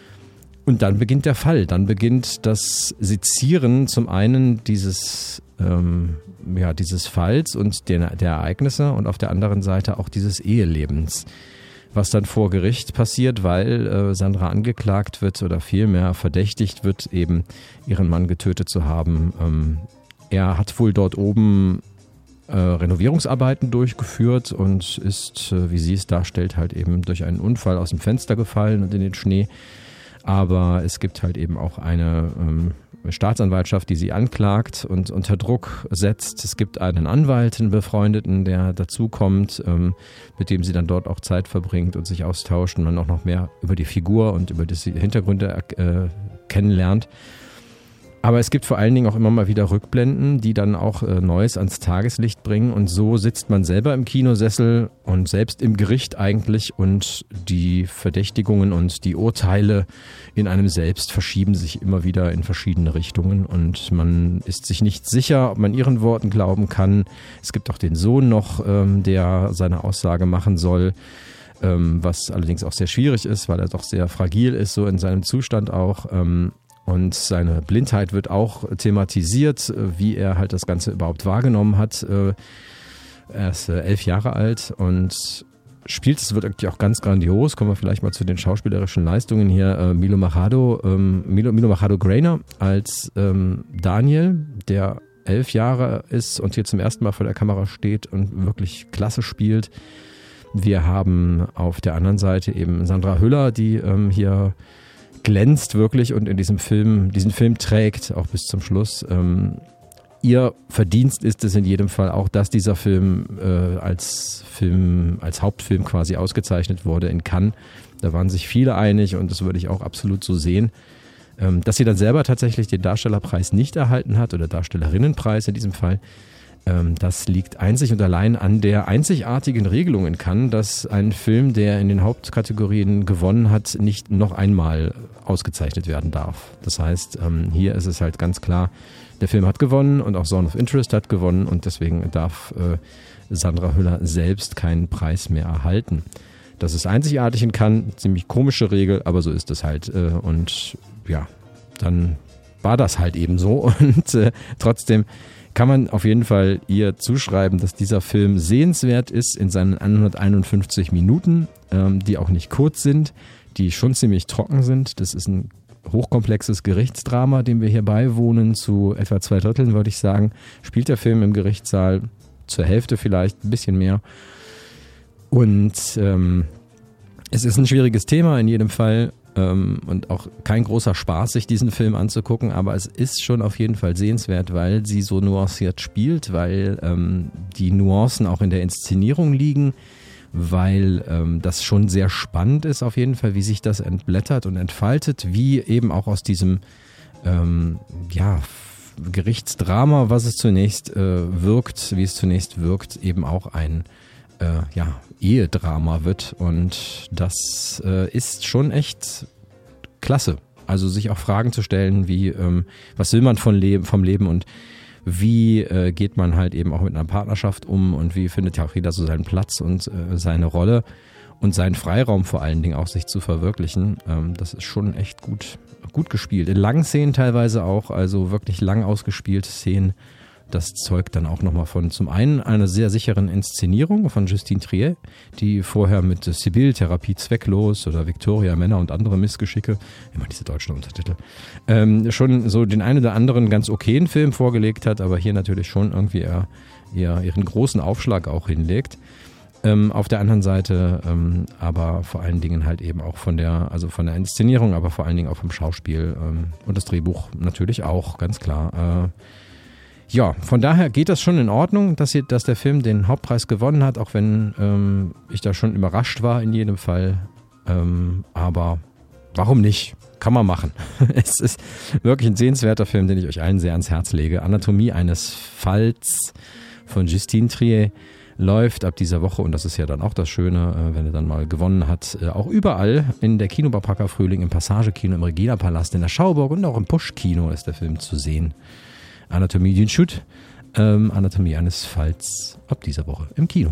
Und dann beginnt der Fall. Dann beginnt das Sezieren zum einen dieses, ähm, ja, dieses Falls und der, der Ereignisse und auf der anderen Seite auch dieses Ehelebens. Was dann vor Gericht passiert, weil äh, Sandra angeklagt wird oder vielmehr verdächtigt wird, eben ihren Mann getötet zu haben. Ähm, er hat wohl dort oben äh, Renovierungsarbeiten durchgeführt und ist, äh, wie sie es darstellt, halt eben durch einen Unfall aus dem Fenster gefallen und in den Schnee. Aber es gibt halt eben auch eine ähm, Staatsanwaltschaft, die sie anklagt und unter Druck setzt. Es gibt einen Anwalt, einen Befreundeten, der dazukommt, ähm, mit dem sie dann dort auch Zeit verbringt und sich austauscht und man auch noch mehr über die Figur und über die Hintergründe äh, kennenlernt. Aber es gibt vor allen Dingen auch immer mal wieder Rückblenden, die dann auch äh, Neues ans Tageslicht bringen. Und so sitzt man selber im Kinosessel und selbst im Gericht eigentlich und die Verdächtigungen und die Urteile in einem selbst verschieben sich immer wieder in verschiedene Richtungen. Und man ist sich nicht sicher, ob man ihren Worten glauben kann. Es gibt auch den Sohn noch, ähm, der seine Aussage machen soll. Ähm, was allerdings auch sehr schwierig ist, weil er doch sehr fragil ist, so in seinem Zustand auch. Ähm, Und seine Blindheit wird auch thematisiert, wie er halt das Ganze überhaupt wahrgenommen hat. Er ist elf Jahre alt und spielt es wirklich auch ganz grandios. Kommen wir vielleicht mal zu den schauspielerischen Leistungen hier. Milo Machado, Milo, Milo Machado Grainer als Daniel, der elf Jahre ist und hier zum ersten Mal vor der Kamera steht und wirklich klasse spielt. Wir haben auf der anderen Seite eben Sandra Hüller, die hier glänzt wirklich und in diesem Film, diesen Film trägt, auch bis zum Schluss. Ähm, ihr Verdienst ist es in jedem Fall auch, dass dieser Film äh, als Film, als Hauptfilm quasi ausgezeichnet wurde in Cannes. Da waren sich viele einig und das würde ich auch absolut so sehen. Ähm, dass sie dann selber tatsächlich den Darstellerpreis nicht erhalten hat oder Darstellerinnenpreis in diesem Fall, ähm, das liegt einzig und allein an der einzigartigen Regelung in Cannes, dass ein Film, der in den Hauptkategorien gewonnen hat, nicht noch einmal ausgezeichnet werden darf. Das heißt, ähm, hier ist es halt ganz klar, der Film hat gewonnen und auch Zone of Interest hat gewonnen und deswegen darf äh, Sandra Hüller selbst keinen Preis mehr erhalten. Das ist einzigartig in Cannes, ziemlich komische Regel, aber so ist es halt. Äh, und ja, dann war das halt eben so und äh, trotzdem kann man auf jeden Fall ihr zuschreiben, dass dieser Film sehenswert ist in seinen hunderteinundfünfzig Minuten, ähm, die auch nicht kurz sind, die schon ziemlich trocken sind. Das ist ein hochkomplexes Gerichtsdrama, dem wir hier beiwohnen. Zu etwa zwei Dritteln, würde ich sagen, spielt der Film im Gerichtssaal, zur Hälfte vielleicht, ein bisschen mehr. Und ähm, es ist ein schwieriges Thema in jedem Fall. Ähm, und auch kein großer Spaß, sich diesen Film anzugucken, aber es ist schon auf jeden Fall sehenswert, weil sie so nuanciert spielt, weil ähm, die Nuancen auch in der Inszenierung liegen, weil ähm, das schon sehr spannend ist auf jeden Fall, wie sich das entblättert und entfaltet, wie eben auch aus diesem ähm, ja, Gerichtsdrama, was es zunächst äh, wirkt, wie es zunächst wirkt, eben auch ein äh, ja, Ehedrama wird und das äh, ist schon echt klasse. Also sich auch Fragen zu stellen wie, ähm, was will man von Leben, vom Leben und wie äh, geht man halt eben auch mit einer Partnerschaft um und wie findet ja auch jeder so seinen Platz und äh, seine Rolle und seinen Freiraum vor allen Dingen auch sich zu verwirklichen. Ähm, das ist schon echt gut, gut gespielt. In langen Szenen teilweise auch, also wirklich lang ausgespielte Szenen. Das zeugt dann auch nochmal von zum einen einer sehr sicheren Inszenierung von Justine Triet, die vorher mit Sibylle, Therapie zwecklos oder Victoria, Männer und andere Missgeschicke, immer diese deutschen Untertitel, ähm, schon so den einen oder anderen ganz okayen Film vorgelegt hat, aber hier natürlich schon irgendwie eher, eher ihren großen Aufschlag auch hinlegt. Ähm, auf der anderen Seite ähm, aber vor allen Dingen halt eben auch von der, also von der Inszenierung, aber vor allen Dingen auch vom Schauspiel ähm, und das Drehbuch natürlich auch, ganz klar. Äh, Ja, von daher geht das schon in Ordnung, dass, hier, dass der Film den Hauptpreis gewonnen hat, auch wenn ähm, ich da schon überrascht war in jedem Fall. Ähm, aber warum nicht? Kann man machen. Es ist wirklich ein sehenswerter Film, den ich euch allen sehr ans Herz lege. Anatomie eines Falls von Justine Triet läuft ab dieser Woche, und das ist ja dann auch das Schöne, äh, wenn er dann mal gewonnen hat, äh, auch überall in der Kinobarpacker Frühling, im Passagekino, im Regina-Palast, in der Schauburg und auch im Pusch-Kino ist der Film zu sehen. Anatomie d'une Chute, ähm, Anatomie eines Falls ab dieser Woche im Kino.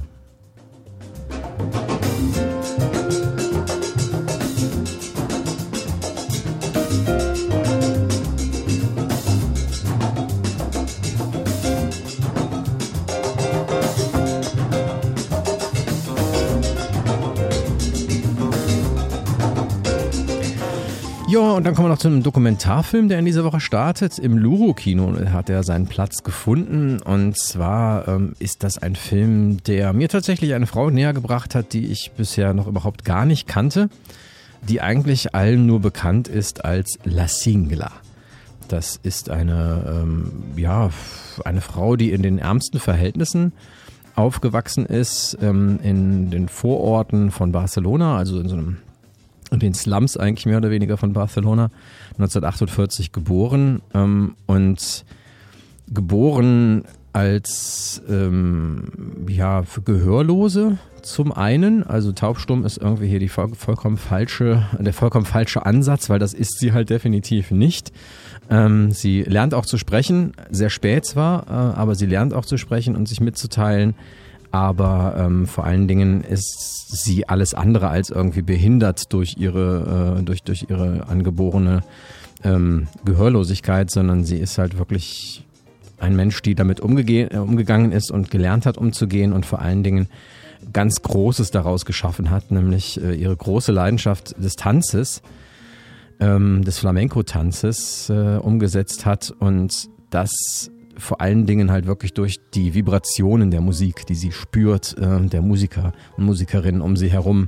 Ja, und dann kommen wir noch zu einem Dokumentarfilm, der in dieser Woche startet. Im Luro-Kino hat er seinen Platz gefunden. Und zwar ähm, ist das ein Film, der mir tatsächlich eine Frau näher gebracht hat, die ich bisher noch überhaupt gar nicht kannte, die eigentlich allen nur bekannt ist als La Singla. Das ist eine, ähm, ja, eine Frau, die in den ärmsten Verhältnissen aufgewachsen ist, ähm, in den Vororten von Barcelona, also in so einem in den Slums eigentlich mehr oder weniger von Barcelona, neunzehnhundertachtundvierzig geboren ähm, und geboren als ähm, ja, für Gehörlose zum einen, also taubstumm ist irgendwie hier die voll, vollkommen falsche, der vollkommen falsche Ansatz, weil das ist sie halt definitiv nicht. Ähm, sie lernt auch zu sprechen, sehr spät zwar, äh, aber sie lernt auch zu sprechen und sich mitzuteilen. Aber ähm, vor allen Dingen ist sie alles andere als irgendwie behindert durch ihre, äh, durch, durch ihre angeborene ähm, Gehörlosigkeit, sondern sie ist halt wirklich ein Mensch, die damit umgege- äh, umgegangen ist und gelernt hat, umzugehen und vor allen Dingen ganz Großes daraus geschaffen hat, nämlich äh, ihre große Leidenschaft des Tanzes, ähm, des Flamenco-Tanzes äh, umgesetzt hat und das vor allen Dingen halt wirklich durch die Vibrationen der Musik, die sie spürt, äh, der Musiker und Musikerinnen um sie herum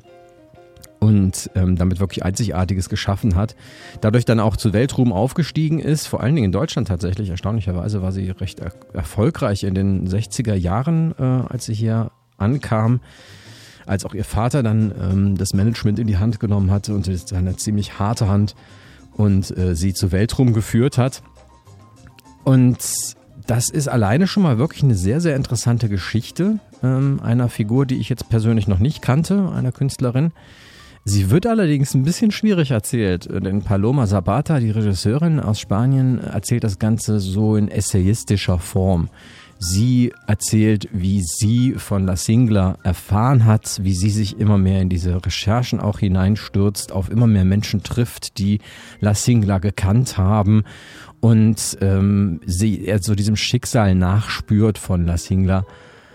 und ähm, damit wirklich Einzigartiges geschaffen hat. Dadurch dann auch zu Weltruhm aufgestiegen ist, vor allen Dingen in Deutschland tatsächlich. Erstaunlicherweise war sie recht er- erfolgreich in den sechziger Jahren, äh, als sie hier ankam, als auch ihr Vater dann ähm, das Management in die Hand genommen hatte und das ist eine ziemlich harte Hand und äh, sie zu Weltruhm geführt hat. Und das ist alleine schon mal wirklich eine sehr, sehr interessante Geschichte ähm, einer Figur, die ich jetzt persönlich noch nicht kannte, einer Künstlerin. Sie wird allerdings ein bisschen schwierig erzählt, denn Paloma Zapata, die Regisseurin aus Spanien, erzählt das Ganze so in essayistischer Form. Sie erzählt, wie sie von La Singla erfahren hat, wie sie sich immer mehr in diese Recherchen auch hineinstürzt, auf immer mehr Menschen trifft, die La Singla gekannt haben und ähm, sie also diesem Schicksal nachspürt von La Singla.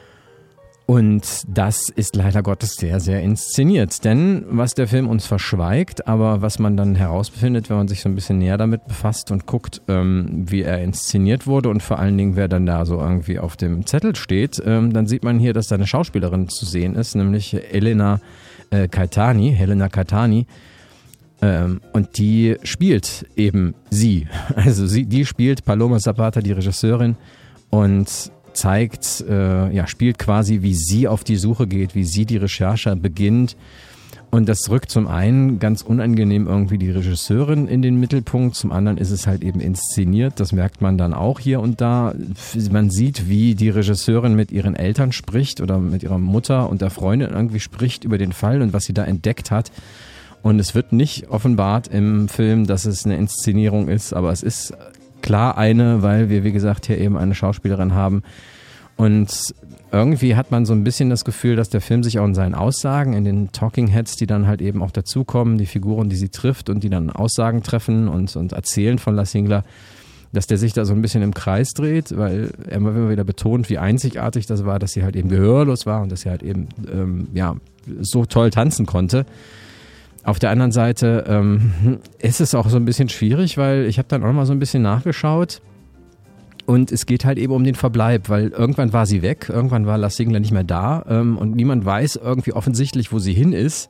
Und das ist leider Gottes sehr, sehr inszeniert. Denn was der Film uns verschweigt, aber was man dann herausfindet, wenn man sich so ein bisschen näher damit befasst und guckt, ähm, wie er inszeniert wurde und vor allen Dingen, wer dann da so irgendwie auf dem Zettel steht, ähm, dann sieht man hier, dass da eine Schauspielerin zu sehen ist, nämlich Elena äh, Caetani, Helena Caetani. Ähm, und die spielt eben sie. Also sie, die spielt Paloma Zapata, die Regisseurin, und zeigt, äh, ja, spielt quasi, wie sie auf die Suche geht, wie sie die Recherche beginnt. Und das rückt zum einen ganz unangenehm irgendwie die Regisseurin in den Mittelpunkt, zum anderen ist es halt eben inszeniert, das merkt man dann auch hier und da. Man sieht, wie die Regisseurin mit ihren Eltern spricht oder mit ihrer Mutter und der Freundin irgendwie spricht über den Fall und was sie da entdeckt hat. Und es wird nicht offenbart im Film, dass es eine Inszenierung ist, aber es ist klar eine, weil wir, wie gesagt, hier eben eine Schauspielerin haben. Und irgendwie hat man so ein bisschen das Gefühl, dass der Film sich auch in seinen Aussagen, in den Talking Heads, die dann halt eben auch dazukommen, die Figuren, die sie trifft und die dann Aussagen treffen und, und erzählen von La Singla, dass der sich da so ein bisschen im Kreis dreht, weil er immer wieder betont, wie einzigartig das war, dass sie halt eben gehörlos war und dass sie halt eben ähm, ja, so toll tanzen konnte. Auf der anderen Seite ähm, ist es auch so ein bisschen schwierig, weil ich habe dann auch mal so ein bisschen nachgeschaut und es geht halt eben um den Verbleib, weil irgendwann war sie weg, irgendwann war La Singla nicht mehr da ähm, und niemand weiß irgendwie offensichtlich, wo sie hin ist.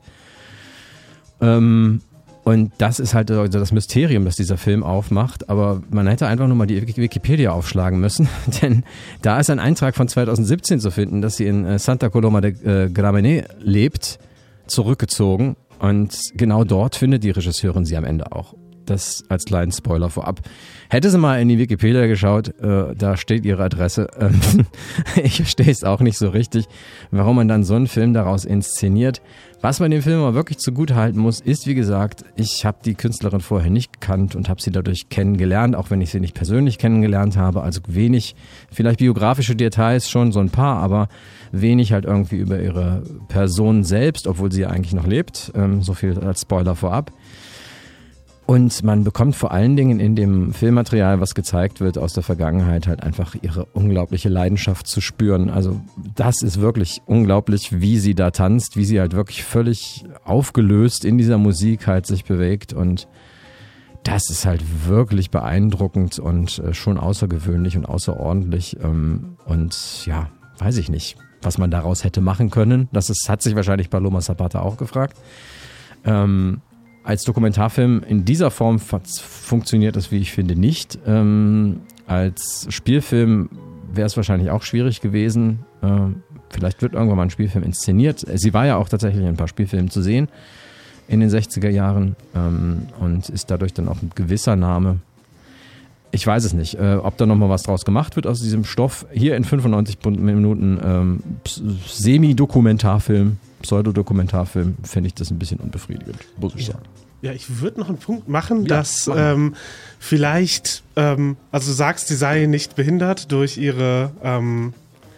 Ähm, Und das ist halt das Mysterium, das dieser Film aufmacht. Aber man hätte einfach nur mal die Wikipedia aufschlagen müssen, denn da ist ein Eintrag von zweitausendsiebzehn zu finden, dass sie in Santa Coloma de Gramenet lebt, zurückgezogen. Und genau dort findet die Regisseurin sie am Ende auch. Das als kleinen Spoiler vorab. Hätte sie mal in die Wikipedia geschaut, äh, da steht ihre Adresse. Ähm, ich verstehe es auch nicht so richtig, warum man dann so einen Film daraus inszeniert. Was man dem Film aber wirklich zugute halten muss, ist, wie gesagt, ich habe die Künstlerin vorher nicht gekannt und habe sie dadurch kennengelernt, auch wenn ich sie nicht persönlich kennengelernt habe. Also wenig, vielleicht biografische Details schon, so ein paar, aber wenig halt irgendwie über ihre Person selbst, obwohl sie ja eigentlich noch lebt. Ähm, so viel als Spoiler vorab. Und man bekommt vor allen Dingen in dem Filmmaterial, was gezeigt wird aus der Vergangenheit, halt einfach ihre unglaubliche Leidenschaft zu spüren. Also das ist wirklich unglaublich, wie sie da tanzt, wie sie halt wirklich völlig aufgelöst in dieser Musik halt sich bewegt. Und das ist halt wirklich beeindruckend und schon außergewöhnlich und außerordentlich. Und ja, weiß ich nicht, was man daraus hätte machen können. Das ist, hat sich wahrscheinlich Paloma Zapata auch gefragt. Ähm, Als Dokumentarfilm in dieser Form funktioniert das, wie ich finde, nicht. Ähm, als Spielfilm wäre es wahrscheinlich auch schwierig gewesen. Ähm, vielleicht wird irgendwann mal ein Spielfilm inszeniert. Sie war ja auch tatsächlich in ein paar Spielfilmen zu sehen in den sechziger Jahren ähm, und ist dadurch dann auch ein gewisser Name. Ich weiß es nicht, äh, ob da nochmal was draus gemacht wird aus diesem Stoff. Hier in fünfundneunzig Minuten ähm, Semi-Dokumentarfilm, Pseudodokumentarfilm, finde ich das ein bisschen unbefriedigend, muss ich sagen. Ja, ich würde noch einen Punkt machen, Ja, dass machen. ähm, vielleicht, ähm, also du sagst, sie sei nicht behindert durch ihre, ähm,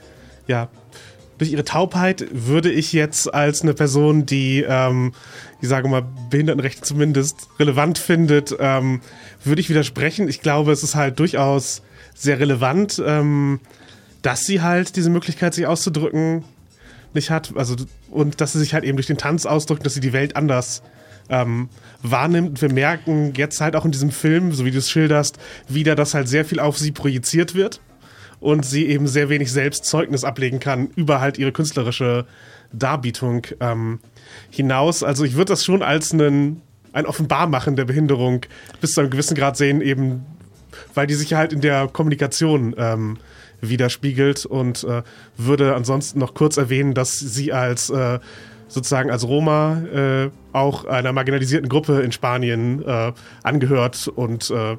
ja, durch ihre Taubheit, würde ich jetzt als eine Person, die, ähm, ich sage mal, Behindertenrechte zumindest relevant findet, ähm, würde ich widersprechen. Ich glaube, es ist halt durchaus sehr relevant, ähm, dass sie halt diese Möglichkeit, sich auszudrücken, nicht hat. Also, und dass sie sich halt eben durch den Tanz ausdrückt, dass sie die Welt anders ähm, wahrnimmt. Wir merken jetzt halt auch in diesem Film, so wie du es schilderst, wieder, dass halt sehr viel auf sie projiziert wird und sie eben sehr wenig selbst Zeugnis ablegen kann über halt ihre künstlerische Darbietung ähm, hinaus. Also ich würde das schon als einen, ein Offenbarmachen der Behinderung bis zu einem gewissen Grad sehen, eben weil die sich halt in der Kommunikation ähm, widerspiegelt und äh, würde ansonsten noch kurz erwähnen, dass sie als äh, sozusagen als Roma äh, auch einer marginalisierten Gruppe in Spanien äh, angehört und äh,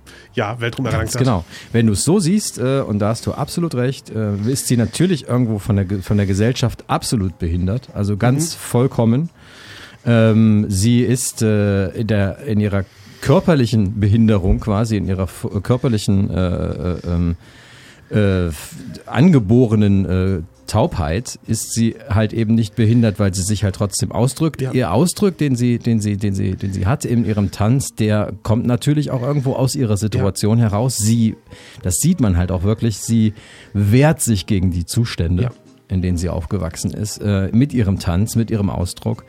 ja, Weltruhm erlangt hat. Genau. Wenn du es so siehst, äh, und da hast du absolut recht, äh, ist sie natürlich irgendwo von der, von der Gesellschaft absolut behindert, also ganz mhm. vollkommen. Ähm, sie ist äh, in, der, in ihrer körperlichen Behinderung quasi, in ihrer f- körperlichen äh, äh, äh, angeborenen äh, Taubheit ist sie halt eben nicht behindert, weil sie sich halt trotzdem ausdrückt. Ja. Ihr Ausdruck, den sie, den sie, den sie, den sie hat in ihrem Tanz, der kommt natürlich auch irgendwo aus ihrer Situation ja. heraus. Sie, das sieht man halt auch wirklich, sie wehrt sich gegen die Zustände, ja. in denen sie aufgewachsen ist, äh, mit ihrem Tanz, mit ihrem Ausdruck.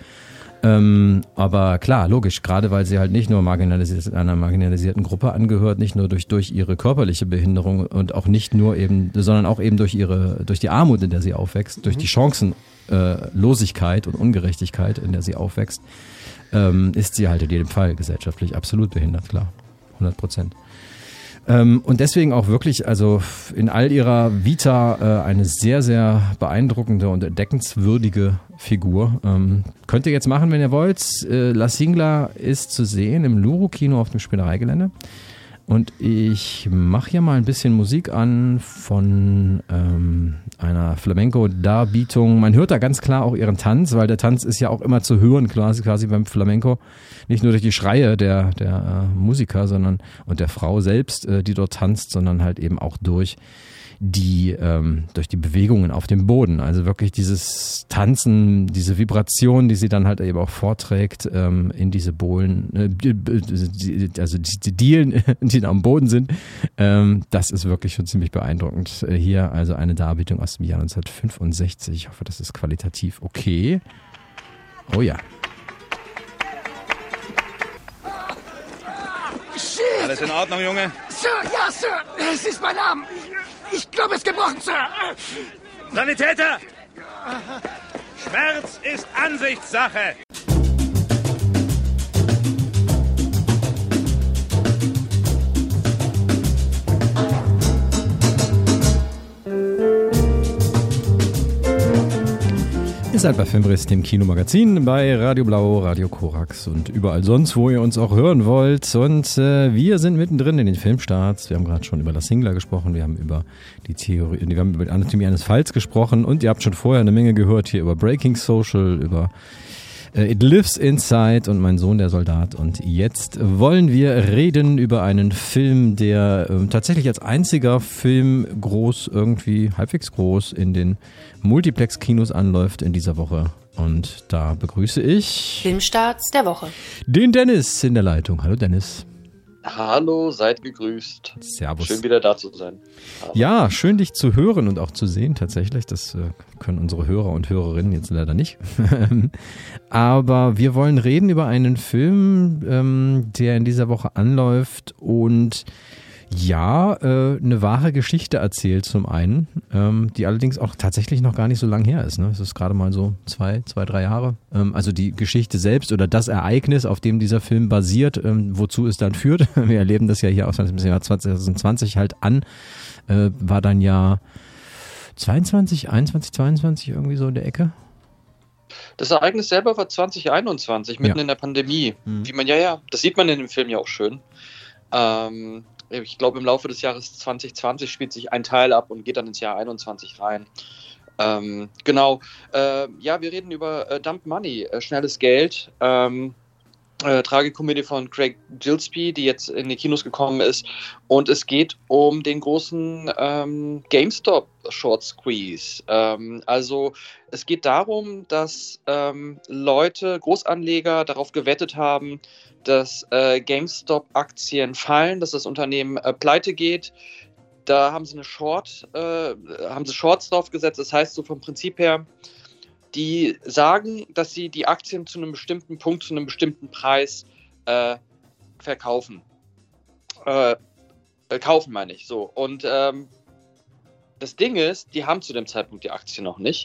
Ähm, aber klar, logisch, gerade weil sie halt nicht nur marginalisiert, einer marginalisierten Gruppe angehört, nicht nur durch, durch ihre körperliche Behinderung und auch nicht nur eben, sondern auch eben durch ihre, durch die Armut, in der sie aufwächst, mhm. durch die Chancenlosigkeit äh, und Ungerechtigkeit, in der sie aufwächst, ähm, ist sie halt in jedem Fall gesellschaftlich absolut behindert, klar, hundert Prozent. Ähm, und deswegen auch wirklich, also in all ihrer Vita äh, eine sehr, sehr beeindruckende und entdeckenswürdige Figur. Ähm, könnt ihr jetzt machen, wenn ihr wollt. Äh, La Singla ist zu sehen im Luro-Kino auf dem Spielereigelände. Und ich mache hier mal ein bisschen Musik an von ähm, einer Flamenco-Darbietung. Man hört da ganz klar auch ihren Tanz, weil der Tanz ist ja auch immer zu hören, quasi, quasi beim Flamenco. Nicht nur durch die Schreie der, der äh, Musiker sondern und der Frau selbst, äh, die dort tanzt, sondern halt eben auch durch die ähm, durch die Bewegungen auf dem Boden. Also wirklich dieses Tanzen, diese Vibration, die sie dann halt eben auch vorträgt ähm, in diese Bohlen, äh, die, also die, die Dielen, die da am Boden sind. Ähm, das ist wirklich schon ziemlich beeindruckend. Äh, hier also eine Darbietung aus dem Jahr neunzehnhundertfünfundsechzig. Ich hoffe, das ist qualitativ okay. Oh ja. Alles in Ordnung, Junge? Sir, ja, Sir. Es ist mein Arm. Ich glaube, es ist gebrochen, Sir. Sanitäter! Schmerz ist Ansichtssache. Ihr seid bei Filmriss, dem Kinomagazin, bei Radio Blau, Radio Korax und überall sonst, wo ihr uns auch hören wollt. Und äh, wir sind mittendrin in den Filmstarts. Wir haben gerade schon über Das Singler gesprochen, wir haben über die Theorie, wir haben über die Anatomie eines Falls gesprochen und ihr habt schon vorher eine Menge gehört hier über Breaking Social, über äh, It Lives Inside und Mein Sohn der Soldat. Und jetzt wollen wir reden über einen Film, der äh, tatsächlich als einziger Film groß, irgendwie halbwegs groß in den Multiplex-Kinos anläuft in dieser Woche. Und da begrüße ich Filmstarts der Woche. Den Dennis in der Leitung. Hallo Dennis. Hallo, seid gegrüßt. Servus. Schön wieder da zu sein. Hallo. Ja, schön dich zu hören und auch zu sehen tatsächlich. Das äh, können unsere Hörer und Hörerinnen jetzt leider nicht. Aber wir wollen reden über einen Film, ähm, der in dieser Woche anläuft und ja, äh, eine wahre Geschichte erzählt zum einen, ähm, die allerdings auch tatsächlich noch gar nicht so lang her ist. Ne? Es ist gerade mal so zwei, zwei, drei Jahre. Ähm, also die Geschichte selbst oder das Ereignis, auf dem dieser Film basiert, ähm, wozu es dann führt. Wir erleben das ja hier aus dem Jahr zwanzig zwanzig halt an, äh, war dann ja zweiundzwanzig, einundzwanzig, zweiundzwanzig irgendwie so in der Ecke. Das Ereignis selber war zwanzig einundzwanzig, mitten Ja. in der Pandemie. Mhm. Wie man, ja, ja, das sieht man in dem Film ja auch schön. Ähm, ich glaube, im Laufe des Jahres zwanzig zwanzig spielt sich ein Teil ab und geht dann ins Jahr einundzwanzig rein. Ähm, genau. Äh, ja, wir reden über äh, Dump Money, äh, schnelles Geld. Ähm, äh, Tragikomödie von Craig Gillespie, die jetzt in die Kinos gekommen ist. Und es geht um den großen ähm, GameStop Short Squeeze. Ähm, also es geht darum, dass ähm, Leute, Großanleger darauf gewettet haben, dass äh, GameStop-Aktien fallen, dass das Unternehmen äh, pleite geht. Da haben sie eine Short, äh, haben sie Shorts draufgesetzt. Das heißt so vom Prinzip her, die sagen, dass sie die Aktien zu einem bestimmten Punkt, zu einem bestimmten Preis äh, verkaufen. Äh, äh, kaufen meine ich so. Und ähm, das Ding ist, die haben zu dem Zeitpunkt die Aktien noch nicht.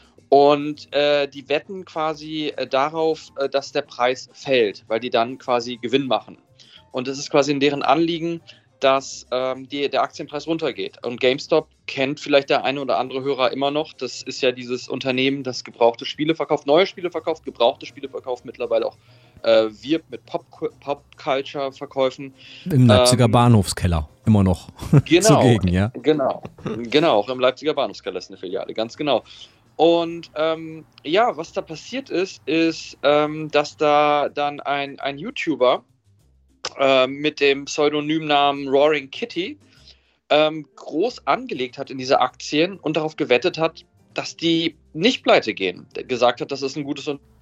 Und äh, die wetten quasi äh, darauf, äh, dass der Preis fällt, weil die dann quasi Gewinn machen. Und es ist quasi in deren Anliegen, dass ähm, die, der Aktienpreis runtergeht. Und GameStop kennt vielleicht der eine oder andere Hörer immer noch. Das ist ja dieses Unternehmen, das gebrauchte Spiele verkauft, neue Spiele verkauft, gebrauchte Spiele verkauft, mittlerweile auch äh, wirbt mit Pop- Pop-Culture-Verkäufen. Im Leipziger ähm, Bahnhofskeller, immer noch genau, zugegen, ja. Genau, genau, auch im Leipziger Bahnhofskeller ist eine Filiale, ganz genau. Und ähm, ja, was da passiert ist, ist, ähm, dass da dann ein, ein YouTuber äh, mit dem Pseudonymnamen Roaring Kitty ähm, groß angelegt hat in diese Aktien und darauf gewettet hat, dass die nicht pleite gehen. Der gesagt hat, das ist ein gutes Unternehmen.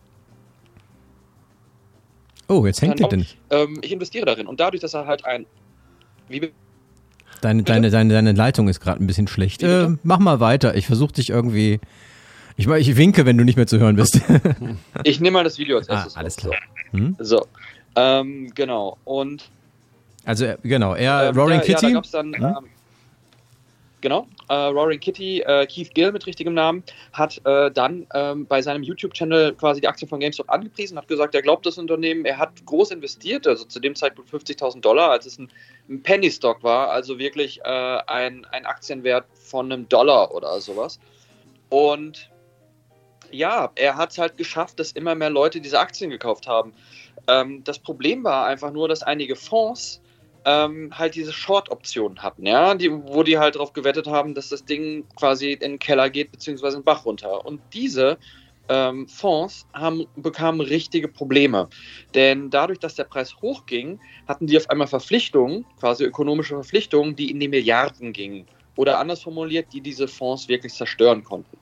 Oh, jetzt hängt der denn nicht. Ähm, ich investiere darin. Und dadurch, dass er halt ein... Wie Deine, deine, deine, deine Leitung ist gerade ein bisschen schlecht. Äh, mach mal weiter. Ich versuche dich irgendwie... Ich, ich winke, wenn du nicht mehr zu hören bist. Ich nehme mal das Video als erstes. Ah, alles raus. klar. Hm? So, ähm, genau. Und also, genau, er, ähm, Roaring da, Kitty. Ja, da gab's dann, Hm? ähm, genau, äh, Roaring Kitty, äh, Keith Gill mit richtigem Namen, hat äh, dann ähm, bei seinem YouTube-Channel quasi die Aktien von GameStop angepriesen, hat gesagt, er glaubt das Unternehmen, er hat groß investiert, also zu dem Zeitpunkt fünfzigtausend Dollar, als es ein, ein Penny-Stock war, also wirklich äh, ein, ein Aktienwert von einem Dollar oder sowas. Und ja, er hat es halt geschafft, dass immer mehr Leute diese Aktien gekauft haben. Ähm, das Problem war einfach nur, dass einige Fonds ähm, halt diese Short-Optionen hatten, ja, die, wo die halt darauf gewettet haben, dass das Ding quasi in den Keller geht, beziehungsweise in den Bach runter. Und diese ähm, Fonds haben, bekamen richtige Probleme. Denn dadurch, dass der Preis hochging, hatten die auf einmal Verpflichtungen, quasi ökonomische Verpflichtungen, die in die Milliarden gingen. Oder anders formuliert, die diese Fonds wirklich zerstören konnten.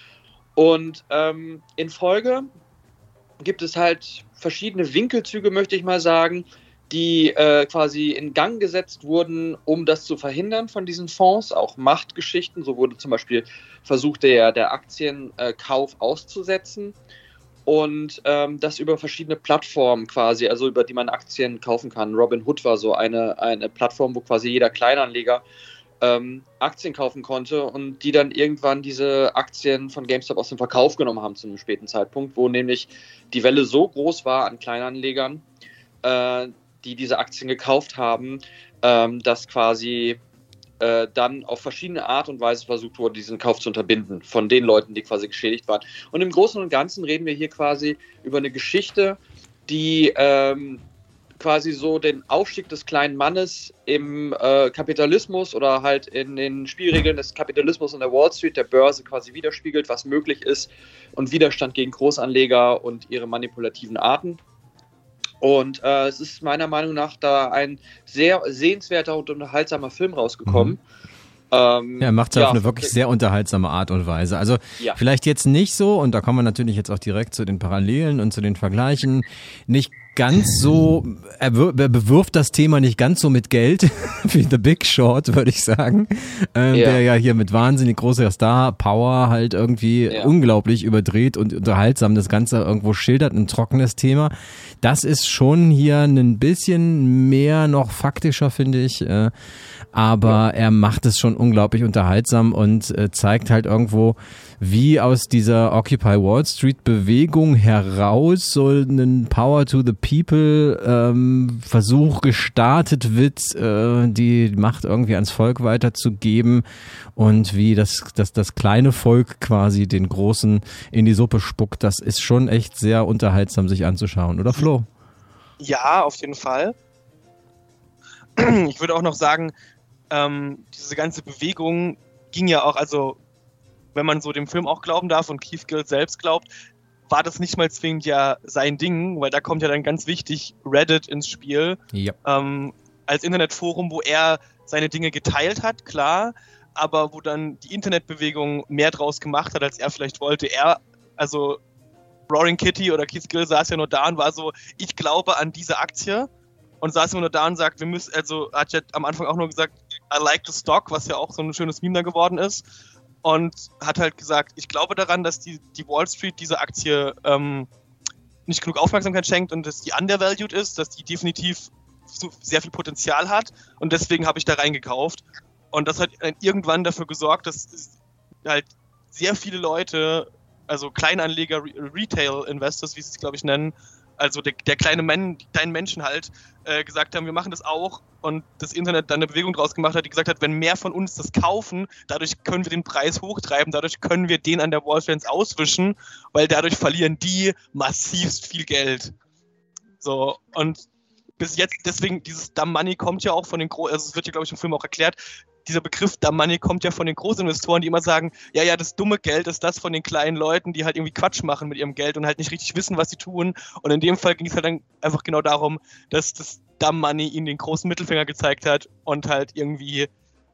Und ähm, in Folge gibt es halt verschiedene Winkelzüge, möchte ich mal sagen, die äh, quasi in Gang gesetzt wurden, um das zu verhindern von diesen Fonds, auch Machtgeschichten. So wurde zum Beispiel versucht, der, der Aktienkauf auszusetzen und ähm, das über verschiedene Plattformen quasi, also über die man Aktien kaufen kann. Robinhood war so eine, eine Plattform, wo quasi jeder Kleinanleger ähm, Aktien kaufen konnte und die dann irgendwann diese Aktien von GameStop aus dem Verkauf genommen haben zu einem späten Zeitpunkt, wo nämlich die Welle so groß war an Kleinanlegern, äh, die diese Aktien gekauft haben, ähm, dass quasi äh, dann auf verschiedene Art und Weise versucht wurde, diesen Kauf zu unterbinden von den Leuten, die quasi geschädigt waren. Und im Großen und Ganzen reden wir hier quasi über eine Geschichte, die ähm, quasi so den Aufstieg des kleinen Mannes im äh, Kapitalismus oder halt in den Spielregeln des Kapitalismus an der Wall Street, der Börse quasi widerspiegelt, was möglich ist und Widerstand gegen Großanleger und ihre manipulativen Arten. Und äh, es ist meiner Meinung nach da ein sehr sehenswerter und unterhaltsamer Film rausgekommen. Mhm. Ähm, ja, er macht es ja auf eine wirklich sehr unterhaltsame Art und Weise. Also ja. Vielleicht jetzt nicht so, und da kommen wir natürlich jetzt auch direkt zu den Parallelen und zu den Vergleichen, nicht ganz so, er, er bewirft das Thema nicht ganz so mit Geld wie The Big Short, würde ich sagen, ähm, ja. der ja hier mit wahnsinnig großer Star-Power halt irgendwie ja. unglaublich überdreht und unterhaltsam das Ganze irgendwo schildert, ein trockenes Thema. Das ist schon hier ein bisschen mehr noch faktischer, finde ich, äh, aber ja. er macht es schon unglaublich unterhaltsam und äh, zeigt halt irgendwo, wie aus dieser Occupy Wall Street Bewegung heraus so ein Power to the People ähm, Versuch gestartet wird, äh, die Macht irgendwie ans Volk weiterzugeben und wie das, das, das kleine Volk quasi den Großen in die Suppe spuckt. Das ist schon echt sehr unterhaltsam sich anzuschauen, oder Flo? Ja, auf jeden Fall. Ich würde auch noch sagen, ähm, diese ganze Bewegung ging ja auch, also wenn man so dem Film auch glauben darf und Keith Gill selbst glaubt, war das nicht mal zwingend ja sein Ding, weil da kommt ja dann ganz wichtig Reddit ins Spiel. Ja. Ähm, als Internetforum, wo er seine Dinge geteilt hat, klar, aber wo dann die Internetbewegung mehr draus gemacht hat, als er vielleicht wollte. Er, also Roaring Kitty oder Keith Gill saß ja nur da und war so, ich glaube an diese Aktie, und saß immer nur da und sagt, wir müssen, also hat ja am Anfang auch nur gesagt, I like the stock, was ja auch so ein schönes Meme da geworden ist. Und hat halt gesagt, ich glaube daran, dass die, die Wall Street diese Aktie ähm, nicht genug Aufmerksamkeit schenkt und dass die undervalued ist, dass die definitiv so sehr viel Potenzial hat und deswegen habe ich da reingekauft. Und das hat irgendwann dafür gesorgt, dass halt sehr viele Leute, also Kleinanleger, Retail-Investors, wie sie es glaube ich nennen, also der, der kleine Men, die kleinen Menschen halt, äh, gesagt haben, wir machen das auch und das Internet dann eine Bewegung draus gemacht hat, die gesagt hat, wenn mehr von uns das kaufen, dadurch können wir den Preis hochtreiben, dadurch können wir den an der Wall Street auswischen, weil dadurch verlieren die massivst viel Geld. So, und bis jetzt, deswegen, dieses Dumb Money kommt ja auch von den Großen, also es wird ja glaube ich im Film auch erklärt, dieser Begriff Dumb Money kommt ja von den Großinvestoren, die immer sagen, ja, ja, das dumme Geld ist das von den kleinen Leuten, die halt irgendwie Quatsch machen mit ihrem Geld und halt nicht richtig wissen, was sie tun. Und in dem Fall ging es halt dann einfach genau darum, dass das Dumb Money ihnen den großen Mittelfinger gezeigt hat und halt irgendwie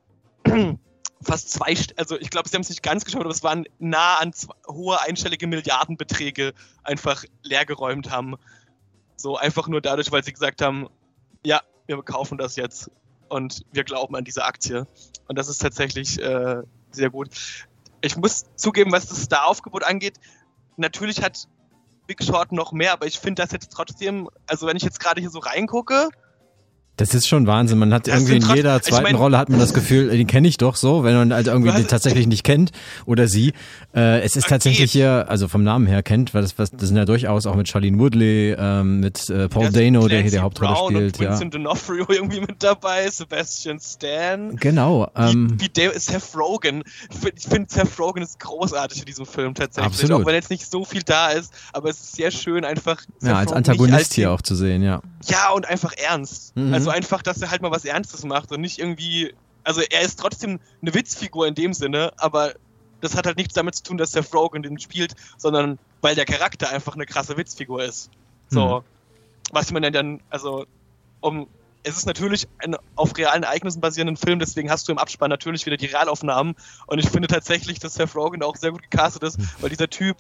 fast zwei, also ich glaube, sie haben es nicht ganz geschafft, aber es waren nah an zwei, hohe einstellige Milliardenbeträge einfach leergeräumt haben. So einfach nur dadurch, weil sie gesagt haben, ja, wir kaufen das jetzt. Und wir glauben an diese Aktie. Und das ist tatsächlich äh, sehr gut. Ich muss zugeben, was das Star-Aufgebot angeht, natürlich hat Big Short noch mehr, aber ich finde das jetzt trotzdem, also wenn ich jetzt gerade hier so reingucke, das ist schon Wahnsinn. Man hat irgendwie in jeder zweiten ich mein, Rolle hat man das Gefühl, die kenne ich doch so, wenn man halt irgendwie die tatsächlich nicht kennt oder sie. Äh, es ist okay. Tatsächlich hier, also vom Namen her kennt, weil das, das sind ja durchaus auch mit Charlene Woodley, ähm, mit äh, Paul Dano, der hier die Hauptrolle Brown spielt. Und Vincent ja. D'Onofrio irgendwie mit dabei, Sebastian Stan. Genau. Ähm, wie, wie der, Seth Rogen. Ich finde, Seth Rogen ist großartig in diesem Film tatsächlich. Absolut. Auch wenn jetzt nicht so viel da ist, aber es ist sehr schön einfach. Ja, als Antagonist als hier auch zu sehen, ja. Ja, und einfach ernst. Mhm. Also einfach, dass er halt mal was Ernstes macht und nicht irgendwie, also er ist trotzdem eine Witzfigur in dem Sinne, aber das hat halt nichts damit zu tun, dass der Rogen den spielt, sondern weil der Charakter einfach eine krasse Witzfigur ist. So, mhm. was man dann, also, um, es ist natürlich ein auf realen Ereignissen basierenden Film, deswegen hast du im Abspann natürlich wieder die Realaufnahmen und ich finde tatsächlich, dass Seth Rogen auch sehr gut gecastet ist, weil dieser Typ,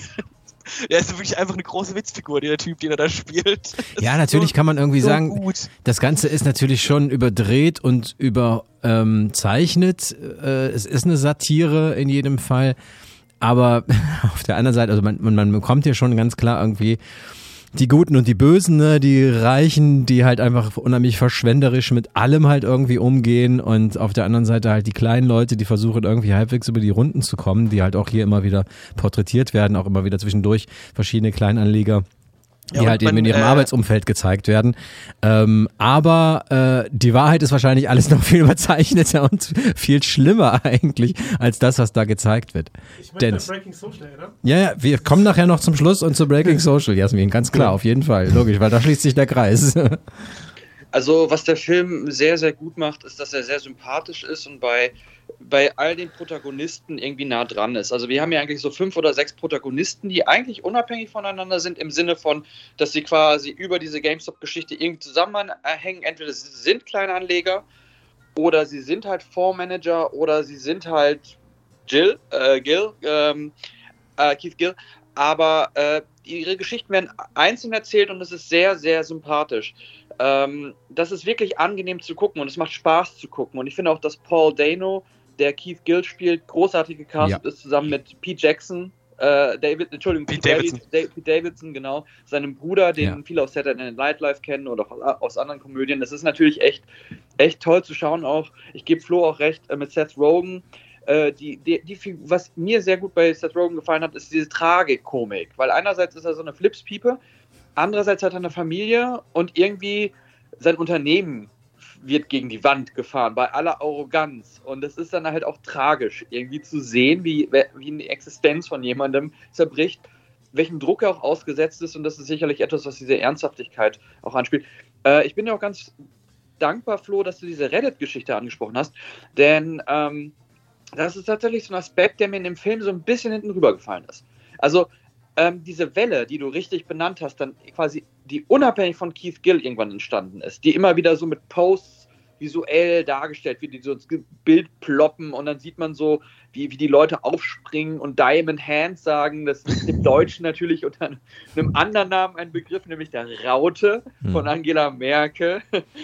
der ist wirklich einfach eine große Witzfigur, der Typ, den er da spielt. Das ja, natürlich so, kann man irgendwie so sagen, gut. Das Ganze ist natürlich schon überdreht und überzeichnet. Äh, es ist eine Satire in jedem Fall, aber auf der anderen Seite, also man, man bekommt hier schon ganz klar irgendwie die Guten und die Bösen, ne? Die Reichen, die halt einfach unheimlich verschwenderisch mit allem halt irgendwie umgehen und auf der anderen Seite halt die kleinen Leute, die versuchen irgendwie halbwegs über die Runden zu kommen, die halt auch hier immer wieder porträtiert werden, auch immer wieder zwischendurch verschiedene Kleinanleger, die ja, halt man, eben in ihrem äh, Arbeitsumfeld gezeigt werden. Ähm, aber äh, die Wahrheit ist wahrscheinlich alles noch viel überzeichneter und viel schlimmer eigentlich, als das, was da gezeigt wird. Ich meine Breaking Social, oder? Ja, ja, wir kommen nachher noch zum Schluss und zu Breaking Social, Jasmin, ganz klar, auf jeden Fall, logisch, weil da schließt sich der Kreis. Also, was der Film sehr, sehr gut macht, ist, dass er sehr sympathisch ist und bei bei all den Protagonisten irgendwie nah dran ist. Also wir haben ja eigentlich so fünf oder sechs Protagonisten, die eigentlich unabhängig voneinander sind, im Sinne von, dass sie quasi über diese GameStop-Geschichte irgendwie zusammenhängen. Entweder sie sind Kleinanleger oder sie sind halt Fondsmanager oder sie sind halt Jill, äh, Gil, ähm, äh, Keith Gill. Aber äh, ihre Geschichten werden einzeln erzählt und es ist sehr, sehr sympathisch. Ähm, das ist wirklich angenehm zu gucken und es macht Spaß zu gucken. Und ich finde auch, dass Paul Dano, der Keith Gill spielt, großartig gecastet ja. ist, zusammen mit Pete Jackson, äh, David, Entschuldigung, Pete, Pete Davidson. David, Pete Davidson, genau, seinem Bruder, den ja. viele aus Saturday Night Live kennen oder auch aus anderen Komödien. Das ist natürlich echt, echt toll zu schauen auch. Ich gebe Flo auch recht äh, mit Seth Rogen. Äh, die, die, die, was mir sehr gut bei Seth Rogen gefallen hat, ist diese Tragikomik. Weil einerseits ist er so eine Flipspiepe, andererseits hat er eine Familie und irgendwie sein Unternehmen wird gegen die Wand gefahren, bei aller Arroganz. Und es ist dann halt auch tragisch, irgendwie zu sehen, wie, wie eine Existenz von jemandem zerbricht, welchem Druck er auch ausgesetzt ist. Und das ist sicherlich etwas, was diese Ernsthaftigkeit auch anspielt. Äh, ich bin dir auch ganz dankbar, Flo, dass du diese Reddit-Geschichte angesprochen hast. Denn ähm, das ist tatsächlich so ein Aspekt, der mir in dem Film so ein bisschen hinten rübergefallen ist. Also ähm, diese Welle, die du richtig benannt hast, dann quasi, die unabhängig von Keith Gill irgendwann entstanden ist, die immer wieder so mit Posts visuell dargestellt wird, die so ins Bild ploppen und dann sieht man so, wie, wie die Leute aufspringen und Diamond Hands sagen. Das ist im Deutschen natürlich unter einem anderen Namen ein Begriff, nämlich der Raute von Angela Merkel.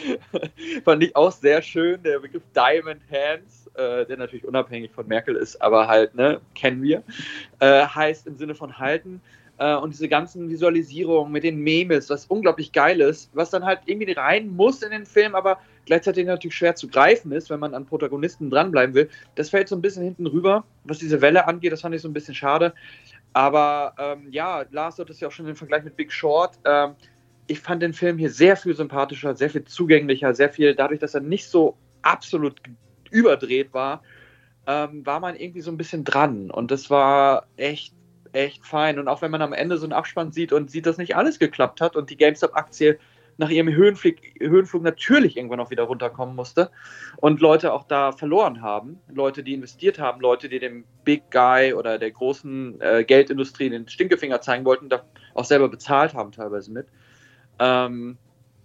Fand ich auch sehr schön, der Begriff Diamond Hands, äh, der natürlich unabhängig von Merkel ist, aber halt, ne, kennen wir, äh, heißt im Sinne von halten. Äh, und diese ganzen Visualisierungen mit den Memes, was unglaublich geil ist, was dann halt irgendwie rein muss in den Film, aber gleichzeitig natürlich schwer zu greifen ist, wenn man an Protagonisten dranbleiben will. Das fällt so ein bisschen hinten rüber, was diese Welle angeht, das fand ich so ein bisschen schade. Aber ähm, ja, Lars hat es ja auch schon im Vergleich mit Big Short. Ähm, ich fand den Film hier sehr viel sympathischer, sehr viel zugänglicher, sehr viel, dadurch, dass er nicht so absolut überdreht war, ähm, war man irgendwie so ein bisschen dran. Und das war echt echt fein. Und auch wenn man am Ende so einen Abspann sieht und sieht, dass nicht alles geklappt hat und die GameStop-Aktie nach ihrem Höhenflug, Höhenflug natürlich irgendwann auch wieder runterkommen musste und Leute auch da verloren haben, Leute, die investiert haben, Leute, die dem Big Guy oder der großen äh, Geldindustrie den Stinkefinger zeigen wollten, da auch selber bezahlt haben teilweise mit. Ähm,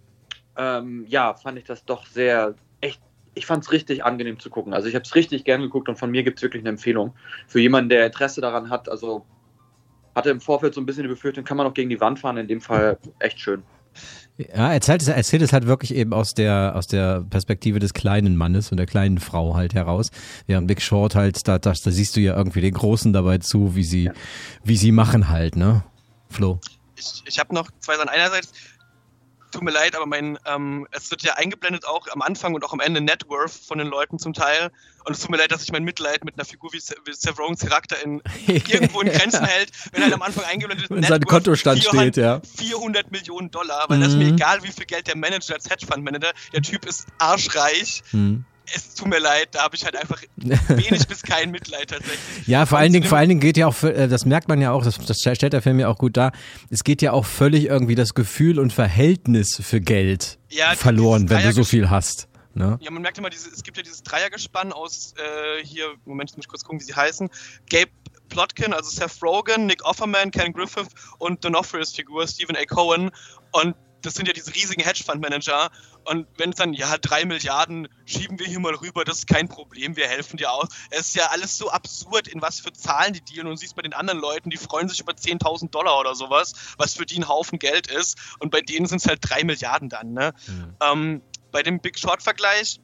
ähm, ja, fand ich das doch sehr, echt, ich fand es richtig angenehm zu gucken. Also ich habe es richtig gern geguckt und von mir gibt es wirklich eine Empfehlung für jemanden, der Interesse daran hat, also hatte im Vorfeld so ein bisschen die Befürchtung, kann man auch gegen die Wand fahren, in dem Fall echt schön. Ja, erzählt es, erzählt es halt wirklich eben aus der, aus der Perspektive des kleinen Mannes und der kleinen Frau halt heraus. Während Big Short halt, da, da, da siehst du ja irgendwie den Großen dabei zu, wie sie, ja. wie sie machen halt, ne? Flo? Ich, ich habe noch zwei Sachen. Einerseits, tut mir leid, aber mein, ähm, es wird ja eingeblendet auch am Anfang und auch am Ende Net Worth von den Leuten zum Teil. Und es tut mir leid, dass sich mein Mitleid mit einer Figur wie, wie Seth Rogens Charakter in, irgendwo in Grenzen hält, wenn halt am Anfang eingeblendet ist, wenn sein Kontostand steht, ja. vierhundert Millionen Dollar, weil mhm. das ist mir egal, wie viel Geld der Manager als Hedgefondsmanager, der Typ ist arschreich. Mhm. es tut mir leid, da habe ich halt einfach wenig bis kein Mitleid tatsächlich. Ja, vor allen Dingen, vor allen Dingen geht ja auch, das merkt man ja auch, das, das stellt der Film ja auch gut dar, es geht ja auch völlig irgendwie das Gefühl und Verhältnis für Geld ja, verloren, wenn du so viel hast. Ne? Ja, man merkt immer, diese, es gibt ja dieses Dreiergespann aus, äh, hier, Moment, ich muss kurz gucken, wie sie heißen, Gabe Plotkin, also Seth Rogen, Nick Offerman, Ken Griffith und D'Onofrios Figur, Stephen A. Cohen, und das sind ja diese riesigen Hedgefondsmanager, und wenn es dann, ja, drei Milliarden schieben wir hier mal rüber, das ist kein Problem, wir helfen dir aus. Es ist ja alles so absurd, in was für Zahlen die dealen, und du siehst bei den anderen Leuten, die freuen sich über zehntausend Dollar oder sowas, was für die ein Haufen Geld ist, und bei denen sind es halt drei Milliarden dann, ne? Mhm. Ähm, bei dem Big Short-Vergleich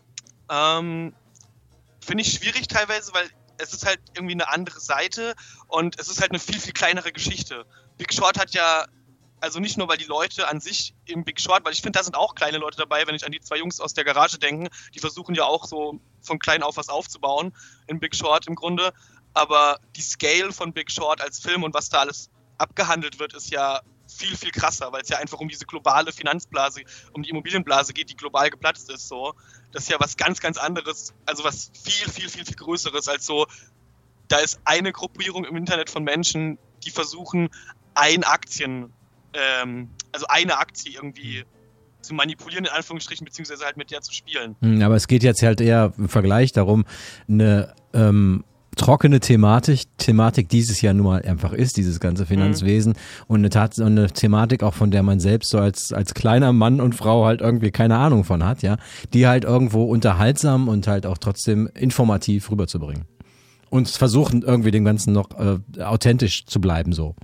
ähm, finde ich schwierig teilweise, weil es ist halt irgendwie eine andere Seite und es ist halt eine viel, viel kleinere Geschichte. Big Short hat ja, also nicht nur, weil die Leute an sich im Big Short, weil ich finde, da sind auch kleine Leute dabei, wenn ich an die zwei Jungs aus der Garage denke, die versuchen ja auch so von klein auf was aufzubauen in Big Short im Grunde, aber die Scale von Big Short als Film und was da alles abgehandelt wird, ist ja viel, viel krasser, weil es ja einfach um diese globale Finanzblase, um die Immobilienblase geht, die global geplatzt ist, so. Das ist ja was ganz, ganz anderes, also was viel, viel, viel, viel Größeres als so, da ist eine Gruppierung im Internet von Menschen, die versuchen, ein Aktien, ähm, also eine Aktie irgendwie zu manipulieren, in Anführungsstrichen, beziehungsweise halt mit der zu spielen. Aber es geht jetzt halt eher im Vergleich darum, eine, ähm, trockene Thematik, Thematik dieses Jahr nun mal einfach ist, dieses ganze Finanzwesen, mhm. und eine, Tat, eine Thematik auch, von der man selbst so als, als kleiner Mann und Frau halt irgendwie keine Ahnung von hat, ja, die halt irgendwo unterhaltsam und halt auch trotzdem informativ rüberzubringen. Und versuchen irgendwie dem Ganzen noch äh, authentisch zu bleiben, so.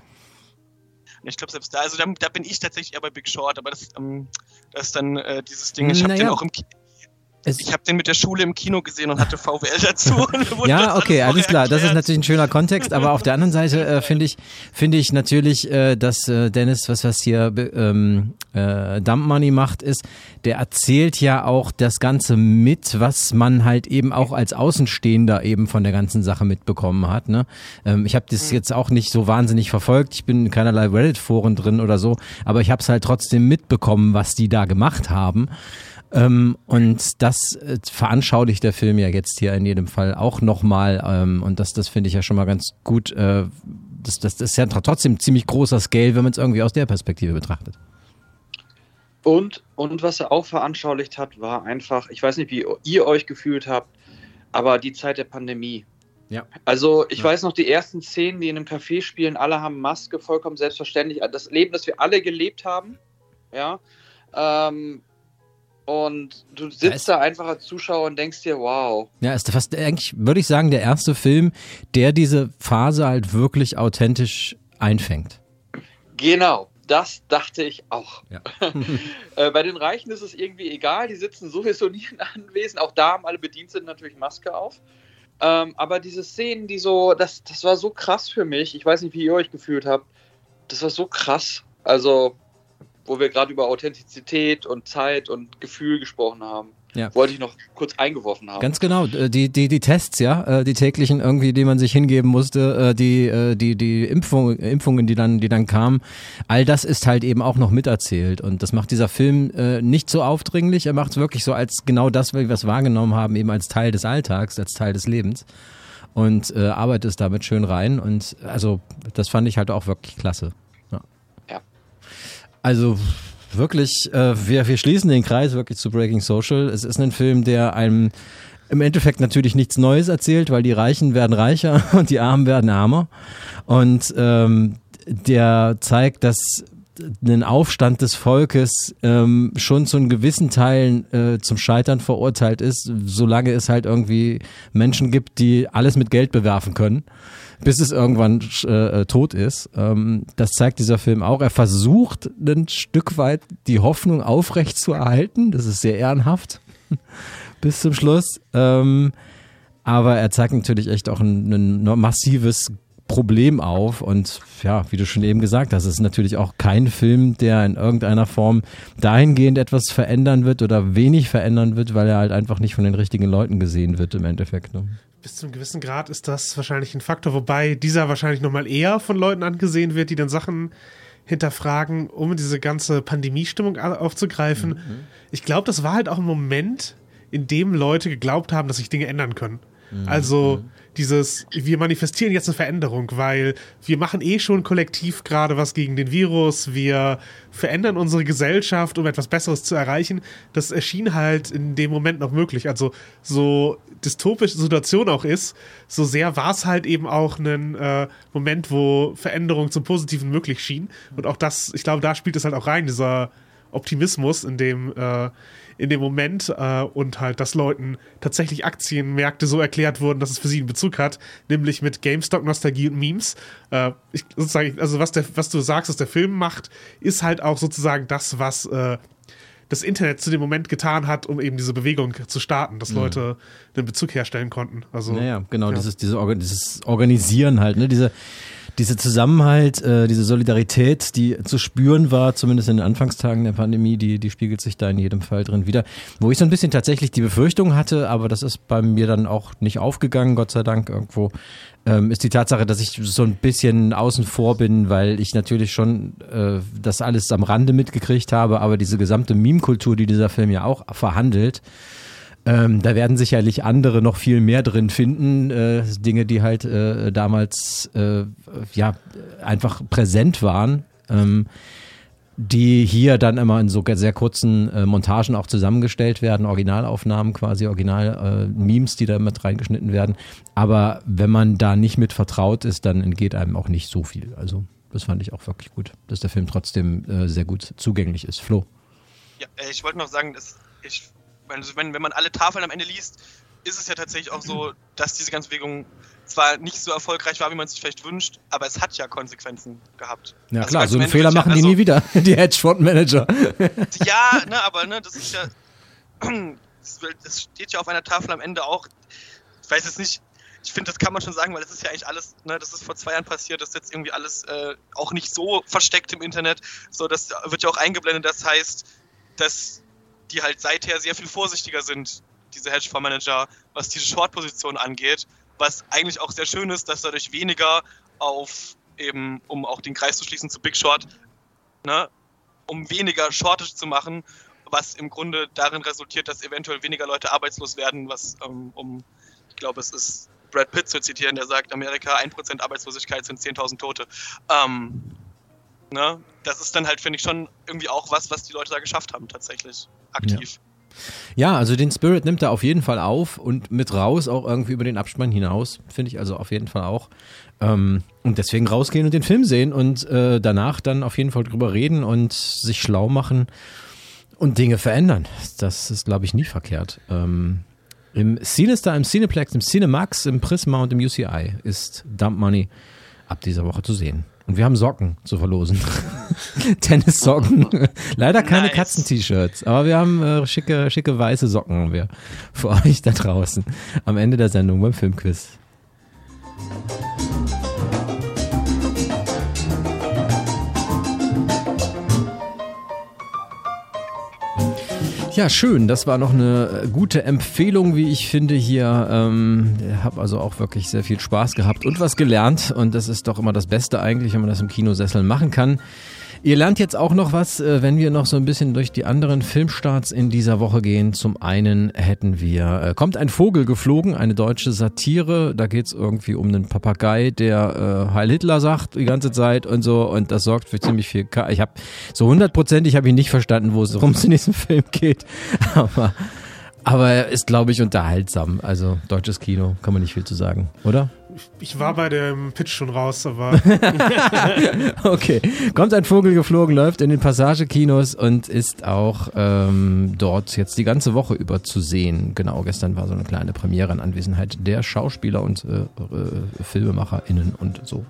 Ich glaube, selbst da, also da, da bin ich tatsächlich eher bei Big Short, aber das, ähm, das ist dann äh, dieses Ding, ich habe naja. den auch im Ki- Ich habe den mit der Schule im Kino gesehen und hatte V W L dazu. Ja, okay, alles, alles klar. Das ist natürlich ein schöner Kontext, aber auf der anderen Seite äh, finde ich, finde ich natürlich, äh, dass äh, Dennis, was was hier ähm, äh, Dump Money macht, ist, der erzählt ja auch das Ganze mit, was man halt eben auch als Außenstehender eben von der ganzen Sache mitbekommen hat. Ne? Ähm, ich habe das jetzt auch nicht so wahnsinnig verfolgt. Ich bin in keinerlei Reddit-Foren drin oder so, aber ich habe es halt trotzdem mitbekommen, was die da gemacht haben. Ähm, und das äh, veranschaulicht der Film ja jetzt hier in jedem Fall auch nochmal, ähm, und das, das finde ich ja schon mal ganz gut. Äh, das, das, das ist ja trotzdem ein ziemlich großer Scale, wenn man es irgendwie aus der Perspektive betrachtet. Und, und was er auch veranschaulicht hat, war einfach, ich weiß nicht, wie ihr euch gefühlt habt, aber die Zeit der Pandemie. Ja. Also ich ja. weiß noch, die ersten Szenen, die in einem Café spielen, alle haben Maske, vollkommen selbstverständlich. Das Leben, das wir alle gelebt haben, ja, ähm, und du sitzt da einfach als Zuschauer und denkst dir, wow. Ja, ist fast eigentlich, würde ich sagen, der erste Film, der diese Phase halt wirklich authentisch einfängt. Genau, das dachte ich auch. Ja. äh, bei den Reichen ist es irgendwie egal, die sitzen sowieso nie in Anwesen. Auch da haben alle Bediensteten natürlich Maske auf. Ähm, aber diese Szenen, die so, das, das war so krass für mich. Ich weiß nicht, wie ihr euch gefühlt habt. Das war so krass. Also, wo wir gerade über Authentizität und Zeit und Gefühl gesprochen haben. Ja. Wollte ich noch kurz eingeworfen haben. Ganz genau, die, die, die Tests, ja, die täglichen irgendwie, die man sich hingeben musste, die, die, die Impfung, Impfungen, die dann, die dann kamen, all das ist halt eben auch noch miterzählt, und das macht dieser Film äh, nicht so aufdringlich, er macht es wirklich so als genau das, wie wir es wahrgenommen haben, eben als Teil des Alltags, als Teil des Lebens, und äh, arbeitet es damit schön rein, und also das fand ich halt auch wirklich klasse. Ja. Ja. Also wirklich, äh, wir, wir schließen den Kreis wirklich zu Breaking Social. Es ist ein Film, der einem im Endeffekt natürlich nichts Neues erzählt, weil die Reichen werden reicher und die Armen werden ärmer. Und ähm, der zeigt, dass ein Aufstand des Volkes ähm, schon zu einem gewissen Teilen äh, zum Scheitern verurteilt ist, solange es halt irgendwie Menschen gibt, die alles mit Geld bewerfen können, bis es irgendwann äh, tot ist. Ähm, das zeigt dieser Film auch. Er versucht ein Stück weit die Hoffnung aufrecht zu erhalten. Das ist sehr ehrenhaft bis zum Schluss. Ähm, aber er zeigt natürlich echt auch ein, ein massives Problem auf, und ja, wie du schon eben gesagt hast, es ist natürlich auch kein Film, der in irgendeiner Form dahingehend etwas verändern wird oder wenig verändern wird, weil er halt einfach nicht von den richtigen Leuten gesehen wird im Endeffekt. Ne? Bis zu einem gewissen Grad ist das wahrscheinlich ein Faktor, wobei dieser wahrscheinlich nochmal eher von Leuten angesehen wird, die dann Sachen hinterfragen, um diese ganze Pandemiestimmung aufzugreifen. Mhm. Ich glaube, das war halt auch ein Moment in dem Leute geglaubt haben, dass sich Dinge ändern können. Mhm. Also dieses, wir manifestieren jetzt eine Veränderung, weil wir machen eh schon kollektiv gerade was gegen den Virus, wir verändern unsere Gesellschaft, um etwas Besseres zu erreichen. Das erschien halt in dem Moment noch möglich. Also so dystopisch die Situation auch ist, so sehr war es halt eben auch ein äh, Moment, wo Veränderung zum Positiven möglich schien. Und auch das, ich glaube, da spielt es halt auch rein, dieser Optimismus in dem äh, in dem Moment äh, und halt, dass Leuten tatsächlich Aktienmärkte so erklärt wurden, dass es für sie einen Bezug hat, nämlich mit GameStop-Nostalgie und Memes. Äh, ich, sozusagen, also was, der, was du sagst, was der Film macht, ist halt auch sozusagen das, was äh, das Internet zu dem Moment getan hat, um eben diese Bewegung zu starten, dass mhm. Leute einen Bezug herstellen konnten. Also, naja, genau, ja. dieses, diese Organ- dieses Organisieren halt, ne, diese Diese Zusammenhalt, äh, diese Solidarität, die zu spüren war, zumindest in den Anfangstagen der Pandemie, die, die spiegelt sich da in jedem Fall drin wieder. Wo ich so ein bisschen tatsächlich die Befürchtung hatte, aber das ist bei mir dann auch nicht aufgegangen, Gott sei Dank irgendwo, ähm, ist die Tatsache, dass ich so ein bisschen außen vor bin, weil ich natürlich schon äh, das alles am Rande mitgekriegt habe, aber diese gesamte Meme-Kultur, die dieser Film ja auch verhandelt, Ähm, da werden sicherlich andere noch viel mehr drin finden, äh, Dinge, die halt äh, damals äh, ja einfach präsent waren, ähm, die hier dann immer in so sehr kurzen äh, Montagen auch zusammengestellt werden, Originalaufnahmen quasi, Original-Memes, äh, die da mit reingeschnitten werden. Aber wenn man da nicht mit vertraut ist, dann entgeht einem auch nicht so viel. Also das fand ich auch wirklich gut, dass der Film trotzdem äh, sehr gut zugänglich ist. Flo? Ja, ich wollte noch sagen, dass ich Also wenn, wenn man alle Tafeln am Ende liest, ist es ja tatsächlich auch so, dass diese ganze Bewegung zwar nicht so erfolgreich war, wie man es sich vielleicht wünscht, aber es hat ja Konsequenzen gehabt. Ja also klar, so einen Ende Fehler machen ja, die also, nie wieder, die Hedgefondsmanager. Ja, ne, aber ne, das ist ja, es steht ja auf einer Tafel am Ende auch, ich weiß jetzt nicht, ich finde, das kann man schon sagen, weil das ist ja eigentlich alles, ne, das ist vor zwei Jahren passiert, das ist jetzt irgendwie alles äh, auch nicht so versteckt im Internet, so, das wird ja auch eingeblendet, das heißt, dass die halt seither sehr viel vorsichtiger sind, diese Hedgefondsmanager, was diese Short-Position angeht, was eigentlich auch sehr schön ist, dass dadurch weniger auf eben, um auch den Kreis zu schließen zu Big Short, ne, um weniger Shortage zu machen, was im Grunde darin resultiert, dass eventuell weniger Leute arbeitslos werden, was ähm, um, ich glaube, es ist Brad Pitt zu zitieren, der sagt, Amerika, ein Prozent Arbeitslosigkeit sind zehntausend Tote. Ähm, ne, das ist dann halt, finde ich, schon irgendwie auch was, was die Leute da geschafft haben, tatsächlich. Aktiv. Ja. ja, also den Spirit nimmt er auf jeden Fall auf und mit raus, auch irgendwie über den Abspann hinaus, finde ich also auf jeden Fall auch. Ähm, und deswegen rausgehen und den Film sehen und äh, danach dann auf jeden Fall drüber reden und sich schlau machen und Dinge verändern. Das ist, glaube ich, nie verkehrt. Ähm, im Cinestar, im Cineplex, im Cinemax, im Prisma und im U C I ist Dump Money ab dieser Woche zu sehen. Und wir haben Socken zu verlosen. Tennissocken. Leider keine nice. Katzen-T-Shirts, aber wir haben äh, schicke, schicke weiße Socken haben wir für euch da draußen am Ende der Sendung beim Filmquiz. Ja, schön. Das war noch eine gute Empfehlung, wie ich finde hier. Ähm, ich habe also auch wirklich sehr viel Spaß gehabt und was gelernt. Und das ist doch immer das Beste eigentlich, wenn man das im Kinosessel machen kann. Ihr lernt jetzt auch noch was, wenn wir noch so ein bisschen durch die anderen Filmstarts in dieser Woche gehen. Zum einen hätten wir, äh, kommt ein Vogel geflogen, eine deutsche Satire. Da geht's irgendwie um einen Papagei, der äh, Heil Hitler sagt die ganze Zeit und so. Und das sorgt für ziemlich viel Ka- Ich habe so hundertprozentig habe ich nicht verstanden, worum es in diesem Film geht. Aber, aber er ist, glaube ich, unterhaltsam. Also deutsches Kino, kann man nicht viel zu sagen, oder? Ich war bei dem Pitch schon raus, aber... Okay, kommt ein Vogel geflogen, läuft in den Passagekinos und ist auch ähm, dort jetzt die ganze Woche über zu sehen. Genau, gestern war so eine kleine Premiere in Anwesenheit der Schauspieler und äh, äh, FilmemacherInnen und so.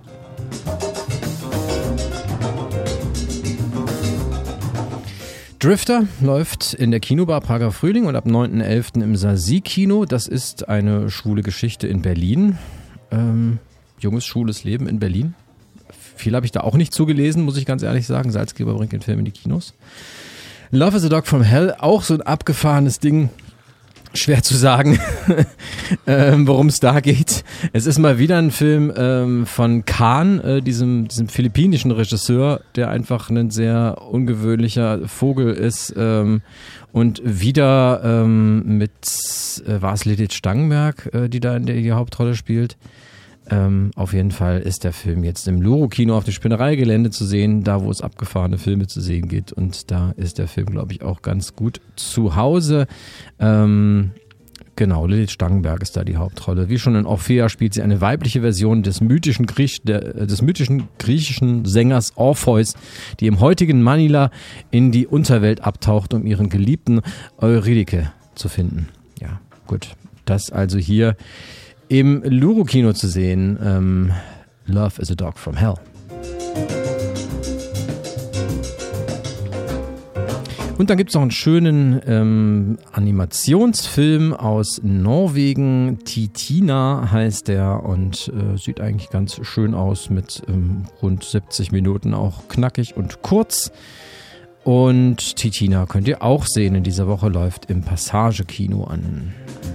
Drifter läuft in der Kinobar Prager Frühling und ab neunten elften im Sasi-Kino. Das ist eine schwule Geschichte in Berlin. Ähm, junges, schwules Leben in Berlin. Viel habe ich da auch nicht zugelesen, muss ich ganz ehrlich sagen. Salzgeber bringt den Film in die Kinos. Love is a Dog from Hell, auch so ein abgefahrenes Ding. Schwer zu sagen, ähm, worum es da geht. Es ist mal wieder ein Film ähm, von Khan, äh, diesem, diesem philippinischen Regisseur, der einfach ein sehr ungewöhnlicher Vogel ist. Ähm, und wieder ähm, mit, äh, war es Lilith Stangenberg, äh, die da in der die Hauptrolle spielt. Ähm, auf jeden Fall ist der Film jetzt im Luro-Kino auf dem Spinnereigelände zu sehen, da wo es abgefahrene Filme zu sehen gibt. Und da ist der Film, glaube ich, auch ganz gut zu Hause. Ähm, genau, Lilith Stangenberg ist da die Hauptrolle. Wie schon in Orphea spielt sie eine weibliche Version des mythischen, Griech, der, des mythischen griechischen Sängers Orpheus, die im heutigen Manila in die Unterwelt abtaucht, um ihren geliebten Eurydike zu finden. Ja, gut. Das also hier im Luro-Kino zu sehen, ähm, Love is a Dog from Hell. Und dann gibt es noch einen schönen ähm, Animationsfilm aus Norwegen, Titina heißt der und äh, sieht eigentlich ganz schön aus mit ähm, rund siebzig Minuten, auch knackig und kurz. Und Titina könnt ihr auch sehen, in dieser Woche läuft im Passage-Kino an.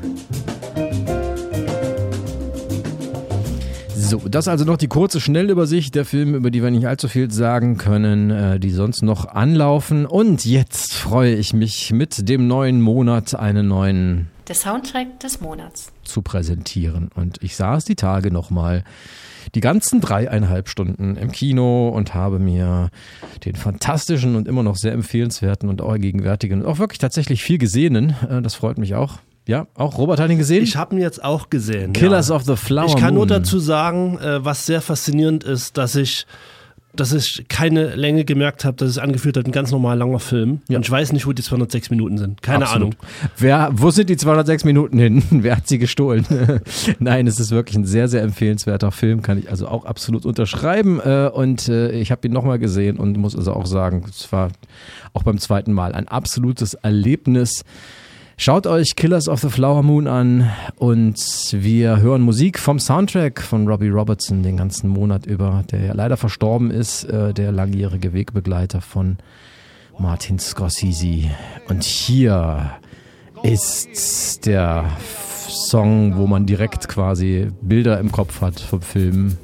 So, das also noch die kurze Schnellübersicht der Filme, über die wir nicht allzu viel sagen können, äh, die sonst noch anlaufen. Und jetzt freue ich mich, mit dem neuen Monat einen neuen Der Soundtrack des Monats zu präsentieren. Und ich saß die Tage nochmal die ganzen dreieinhalb Stunden im Kino und habe mir den fantastischen und immer noch sehr empfehlenswerten und auch gegenwärtigen und auch wirklich tatsächlich viel gesehenen, äh, das freut mich auch. Ja, auch Robert hat ihn gesehen? Ich habe ihn jetzt auch gesehen. Killers ja. of the Flower Moon. Ich kann nur dazu sagen, äh, was sehr faszinierend ist, dass ich, dass ich keine Länge gemerkt habe, dass es angefühlt hat, ein ganz normal langer Film. Ja. Und ich weiß nicht, wo die zweihundertsechs Minuten sind. Keine Absolut. Ahnung. Wer, wo sind die zweihundertsechs Minuten hin? Wer hat sie gestohlen? Nein, es ist wirklich ein sehr, sehr empfehlenswerter Film. Kann ich also auch absolut unterschreiben. Und ich habe ihn nochmal gesehen und muss also auch sagen, es war auch beim zweiten Mal ein absolutes Erlebnis. Schaut euch Killers of the Flower Moon an und wir hören Musik vom Soundtrack von Robbie Robertson den ganzen Monat über, der ja leider verstorben ist, äh, der langjährige Wegbegleiter von Martin Scorsese. Und hier ist der Song, wo man direkt quasi Bilder im Kopf hat vom Film,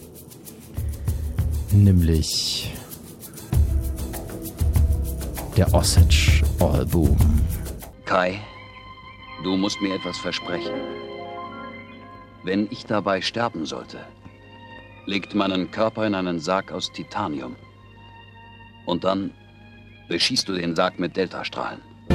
nämlich der Osage-Album. Kai, du musst mir etwas versprechen. Wenn ich dabei sterben sollte, legt meinen Körper in einen Sarg aus Titanium. Und dann beschießt du den Sarg mit Deltastrahlen.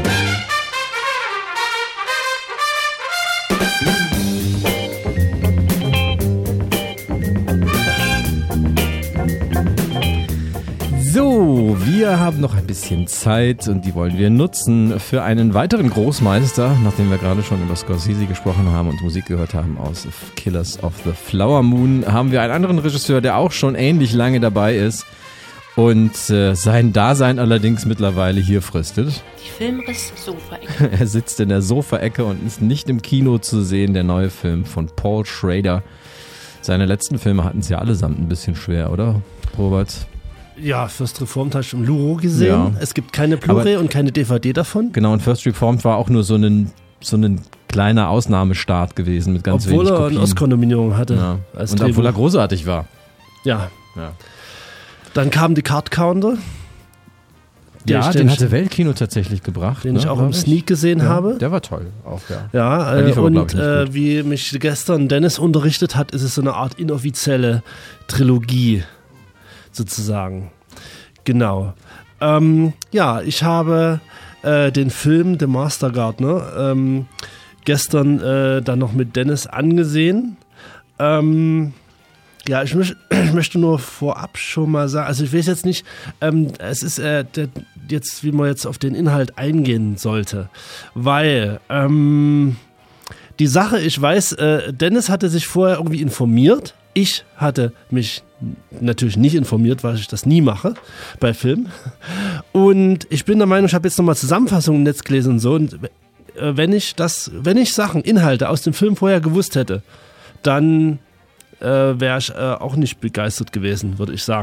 So, wir haben noch ein bisschen Zeit und die wollen wir nutzen für einen weiteren Großmeister, nachdem wir gerade schon über Scorsese gesprochen haben und Musik gehört haben aus Killers of the Flower Moon, haben wir einen anderen Regisseur, der auch schon ähnlich lange dabei ist und äh, sein Dasein allerdings mittlerweile hier fristet. Die Filmriss-Sofaecke. Er sitzt in der Sofaecke und ist nicht im Kino zu sehen, der neue Film von Paul Schrader. Seine letzten Filme hatten es ja allesamt ein bisschen schwer, oder, Robert? Ja, First Reformed hast du im Luro gesehen. Ja. Es gibt keine Blu-ray Aber und keine D V D davon. Genau, und First Reformed war auch nur so ein, so ein kleiner Ausnahmestart gewesen mit ganz obwohl wenig er Kopien. eine Oscar-Nominierung hatte. Ja. Als Und Drehbuch. obwohl er großartig war. Ja. Ja, Dann kam die Card Counter. ja ich- den ich- hatte Weltkino tatsächlich gebracht. Den ne, ich auch glaub im Sneak gesehen ja, habe. Der war toll, auch, ja. Ja, Der äh, lief aber, glaub und ich, nicht äh, gut. wie mich gestern Dennis unterrichtet hat, ist es so eine Art inoffizielle Trilogie sozusagen. Genau. Ähm, ja, ich habe äh, den Film The Master Gardener ähm, gestern äh, dann noch mit Dennis angesehen. Ähm, ja, ich, möcht, ich möchte nur vorab schon mal sagen, also ich weiß jetzt nicht, ähm, es ist äh, der, jetzt, wie man jetzt auf den Inhalt eingehen sollte, weil ähm, die Sache, ich weiß, äh, Dennis hatte sich vorher irgendwie informiert. Ich hatte mich natürlich nicht informiert, weil ich das nie mache bei Filmen. Und ich bin der Meinung, ich habe jetzt nochmal Zusammenfassungen im Netz gelesen und so. Und äh, wenn ich das, wenn ich Sachen, Inhalte aus dem Film vorher gewusst hätte, dann äh, wäre ich äh, auch nicht begeistert gewesen, würde ich sagen.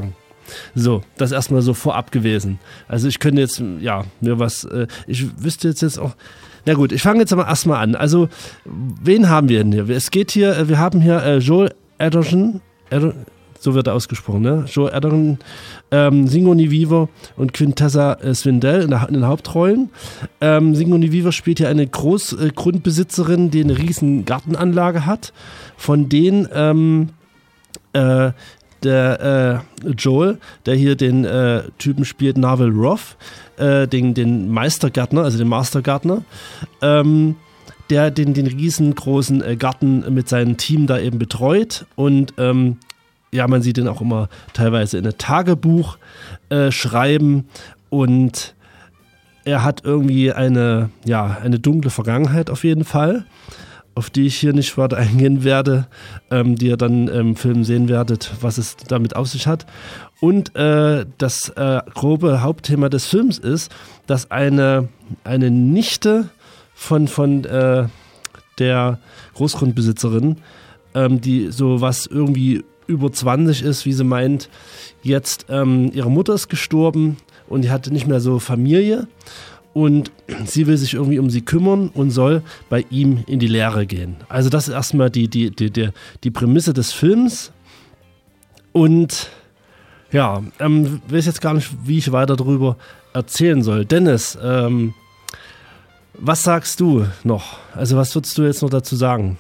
So, das erstmal so vorab gewesen. Also ich könnte jetzt, ja, mir was, äh, ich wüsste jetzt jetzt auch, na gut, ich fange jetzt aber erstmal an. Also, wen haben wir denn hier? Es geht hier, wir haben hier äh, Joel Edgerton, Edgerton, so wird er ausgesprochen, ne? Joel Edgerton, ähm, Sigourney Weaver und Quintessa äh, Swindell in, der, in den Hauptrollen. Ähm, Sigourney Weaver spielt hier eine Großgrundbesitzerin, äh, die eine riesen Gartenanlage hat, von denen ähm, äh, der äh, Joel, der hier den äh, Typen spielt, Narvel Roth, äh, den, den Meistergärtner, also den Mastergärtner, ähm, der den, den riesengroßen äh, Garten mit seinem Team da eben betreut und ähm, ja, man sieht ihn auch immer teilweise in ein Tagebuch äh, schreiben und er hat irgendwie eine, ja, eine dunkle Vergangenheit auf jeden Fall, auf die ich hier nicht weiter eingehen werde, ähm, die ihr dann im Film sehen werdet, was es damit auf sich hat. Und äh, das äh, grobe Hauptthema des Films ist, dass eine, eine Nichte von, von äh, der Großgrundbesitzerin, ähm, die sowas irgendwie über zwanzig ist, wie sie meint, jetzt ähm, ihre Mutter ist gestorben und die hatte nicht mehr so Familie und sie will sich irgendwie um sie kümmern und soll bei ihm in die Lehre gehen. Also das ist erstmal die, die, die, die, die Prämisse des Films und ja, ähm, weiß jetzt gar nicht, wie ich weiter darüber erzählen soll. Dennis, ähm, was sagst du noch? Also was würdest du jetzt noch dazu sagen?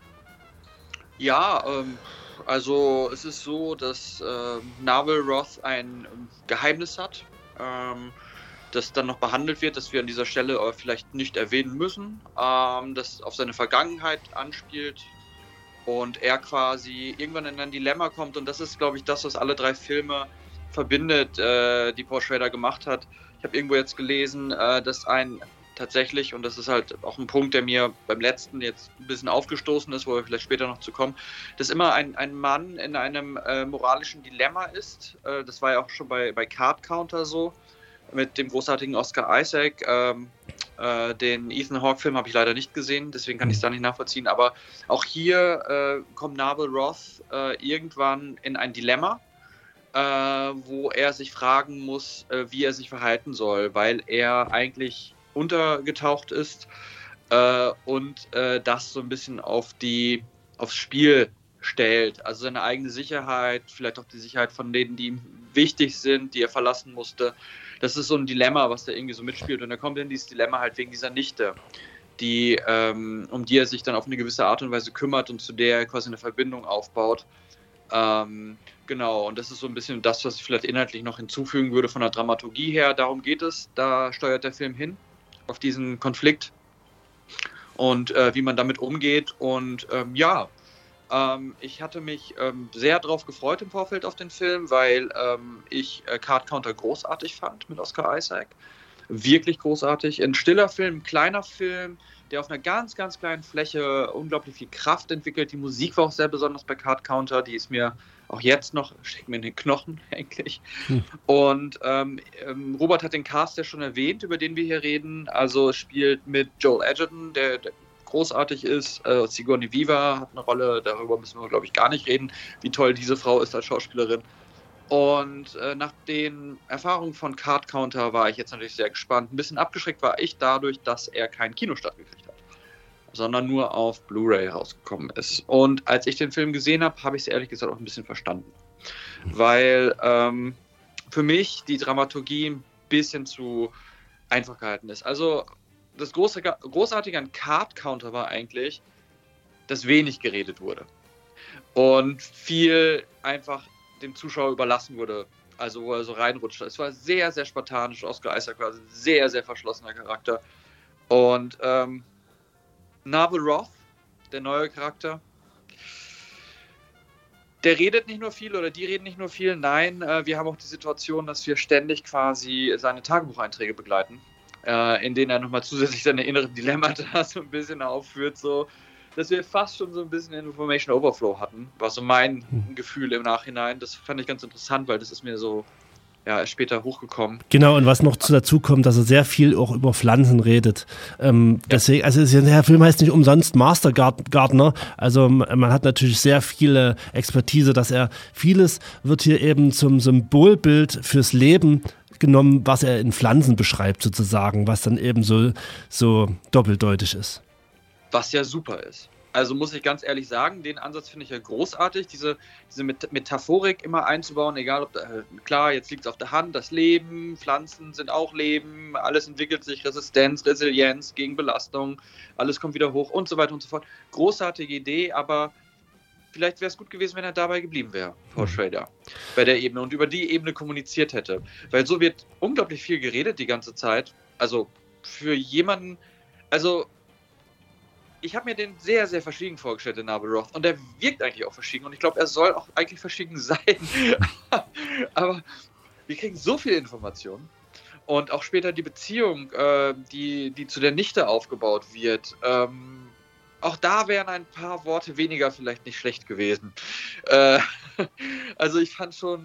Ja, ähm, also es ist so, dass äh, Narvel Roth ein ähm, Geheimnis hat, ähm, das dann noch behandelt wird, das wir an dieser Stelle äh, vielleicht nicht erwähnen müssen, ähm, das auf seine Vergangenheit anspielt und er quasi irgendwann in ein Dilemma kommt und das ist, glaube ich, das, was alle drei Filme verbindet, äh, die Paul Schrader gemacht hat. Ich habe irgendwo jetzt gelesen, äh, dass ein tatsächlich, und das ist halt auch ein Punkt, der mir beim letzten jetzt ein bisschen aufgestoßen ist, wo wir vielleicht später noch zu kommen, dass immer ein, ein Mann in einem äh, moralischen Dilemma ist. Äh, das war ja auch schon bei, bei Card Counter so, mit dem großartigen Oscar Isaac. Ähm, äh, den Ethan Hawke-Film habe ich leider nicht gesehen, deswegen kann ich es da nicht nachvollziehen. Aber auch hier äh, kommt Narvel Roth äh, irgendwann in ein Dilemma, äh, wo er sich fragen muss, äh, wie er sich verhalten soll, weil er eigentlich untergetaucht ist äh, und äh, das so ein bisschen auf die aufs Spiel stellt. Also seine eigene Sicherheit, vielleicht auch die Sicherheit von denen, die ihm wichtig sind, die er verlassen musste. Das ist so ein Dilemma, was da irgendwie so mitspielt. Und er kommt in dieses Dilemma halt wegen dieser Nichte, die, ähm, um die er sich dann auf eine gewisse Art und Weise kümmert und zu der er quasi eine Verbindung aufbaut. Ähm, genau, und das ist so ein bisschen das, was ich vielleicht inhaltlich noch hinzufügen würde von der Dramaturgie her. Darum geht es, da steuert der Film hin, auf diesen Konflikt und äh, wie man damit umgeht. Und ähm, ja, ähm, ich hatte mich ähm, sehr darauf gefreut im Vorfeld auf den Film, weil ähm, ich äh, Card Counter großartig fand mit Oscar Isaac. Wirklich großartig. Ein stiller Film, ein kleiner Film, der auf einer ganz, ganz kleinen Fläche unglaublich viel Kraft entwickelt. Die Musik war auch sehr besonders bei Card Counter. Die ist mir auch jetzt noch, steckt mir in den Knochen eigentlich. Hm. Und ähm, Robert hat den Cast ja schon erwähnt, über den wir hier reden. Also es spielt mit Joel Edgerton, der, der großartig ist. Äh, Sigourney Weaver hat eine Rolle, darüber müssen wir, glaube ich, gar nicht reden, wie toll diese Frau ist als Schauspielerin. Und äh, nach den Erfahrungen von Card Counter war ich jetzt natürlich sehr gespannt. Ein bisschen abgeschreckt war ich dadurch, dass er keinen Kinostart gekriegt hat, sondern nur auf Blu-ray rausgekommen ist. Und als ich den Film gesehen habe, habe ich es ehrlich gesagt auch ein bisschen verstanden. Weil ähm, für mich die Dramaturgie ein bisschen zu einfach gehalten ist. Also das große, Großartige an Card Counter war eigentlich, dass wenig geredet wurde. Und viel einfach dem Zuschauer überlassen wurde, also wo er so reinrutscht. Es war sehr, sehr spartanisch. Oscar Isaac war ein sehr, sehr verschlossener Charakter. Und ähm, Narvel Roth, der neue Charakter, der redet nicht nur viel oder die reden nicht nur viel. Nein, äh, wir haben auch die Situation, dass wir ständig quasi seine Tagebucheinträge begleiten, äh, in denen er nochmal zusätzlich seine inneren Dilemmata so ein bisschen aufführt, so dass wir fast schon so ein bisschen Information Overflow hatten, war so mein hm. Gefühl im Nachhinein. Das fand ich ganz interessant, weil das ist mir so ja, er ist später hochgekommen. Genau, und was noch zu dazu kommt, dass er sehr viel auch über Pflanzen redet. Ähm, ja. Deswegen, also der Film heißt nicht umsonst Master Gardener. Also man hat natürlich sehr viele Expertise, dass er vieles wird hier eben zum Symbolbild fürs Leben genommen, was er in Pflanzen beschreibt sozusagen, was dann eben so, so doppeldeutig ist. Was ja super ist. Also muss ich ganz ehrlich sagen, den Ansatz finde ich ja großartig, diese, diese Metaphorik immer einzubauen, egal ob, da, klar, jetzt liegt es auf der Hand, das Leben, Pflanzen sind auch Leben, alles entwickelt sich, Resistenz, Resilienz gegen Belastung, alles kommt wieder hoch und so weiter und so fort. Großartige Idee, aber vielleicht wäre es gut gewesen, wenn er dabei geblieben wäre, Paul Schrader, bei der Ebene und über die Ebene kommuniziert hätte. Weil so wird unglaublich viel geredet die ganze Zeit. Also für jemanden, also ich habe mir den sehr, sehr verschwiegen vorgestellt, den Naval Roth. Und der wirkt eigentlich auch verschwiegen. Und ich glaube, er soll auch eigentlich verschwiegen sein. Aber wir kriegen so viel Informationen. Und auch später die Beziehung, äh, die, die zu der Nichte aufgebaut wird. Ähm, auch da wären ein paar Worte weniger vielleicht nicht schlecht gewesen. Äh, also ich fand schon...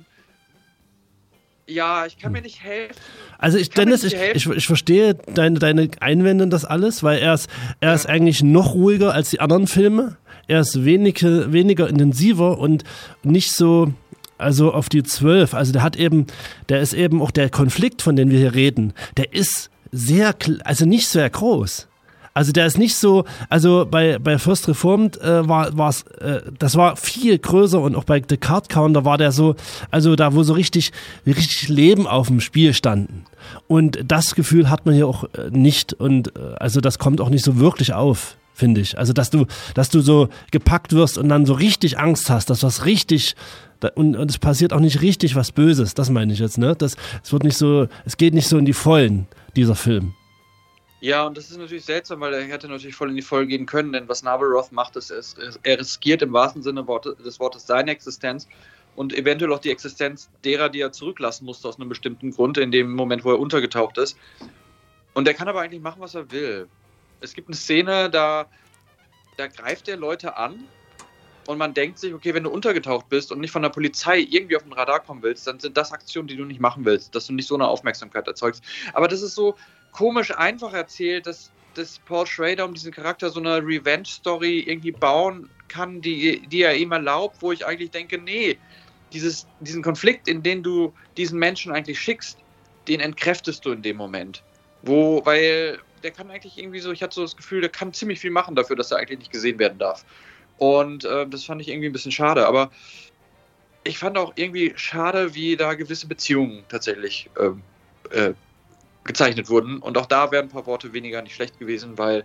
Ja, ich kann mir nicht helfen. Also ich, Dennis, ich, ich, ich verstehe deine, deine Einwände und das alles, weil er ist, er ist eigentlich noch ruhiger als die anderen Filme. Er ist wenige, weniger intensiver und nicht so, also auf die zwölf. Also der hat eben, der ist eben auch der Konflikt, von dem wir hier reden, der ist sehr, also nicht sehr groß. Also der ist nicht so, also bei, bei First Reformed äh, war es, äh, das war viel größer und auch bei The Card Counter war der so, also da wo so richtig, richtig Leben auf dem Spiel standen. Und das Gefühl hat man hier auch äh, nicht und äh, also das kommt auch nicht so wirklich auf, finde ich. Also dass du, dass du so gepackt wirst und dann so richtig Angst hast, dass was richtig und, und es passiert auch nicht richtig was Böses, das meine ich jetzt, ne? Das, es wird nicht so, es geht nicht so in die Vollen, dieser Film. Ja, und das ist natürlich seltsam, weil er hätte natürlich voll in die Vollen gehen können, denn was Naval Roth macht, ist, ist er riskiert im wahrsten Sinne des Wortes seine Existenz und eventuell auch die Existenz derer, die er zurücklassen musste aus einem bestimmten Grund, in dem Moment, wo er untergetaucht ist. Und er kann aber eigentlich machen, was er will. Es gibt eine Szene, da, da greift er Leute an und man denkt sich, okay, wenn du untergetaucht bist und nicht von der Polizei irgendwie auf den Radar kommen willst, dann sind das Aktionen, die du nicht machen willst, dass du nicht so eine Aufmerksamkeit erzeugst. Aber das ist so komisch einfach erzählt, dass, dass Paul Schrader um diesen Charakter so eine Revenge-Story irgendwie bauen kann, die, die er ihm erlaubt, wo ich eigentlich denke, nee, dieses, diesen Konflikt, in den du diesen Menschen eigentlich schickst, den entkräftest du in dem Moment. Wo, weil der kann eigentlich irgendwie so, ich hatte so das Gefühl, der kann ziemlich viel machen dafür, dass er eigentlich nicht gesehen werden darf. Und äh, das fand ich irgendwie ein bisschen schade, aber ich fand auch irgendwie schade, wie da gewisse Beziehungen tatsächlich äh, äh, gezeichnet wurden. Und auch da wären ein paar Worte weniger nicht schlecht gewesen, weil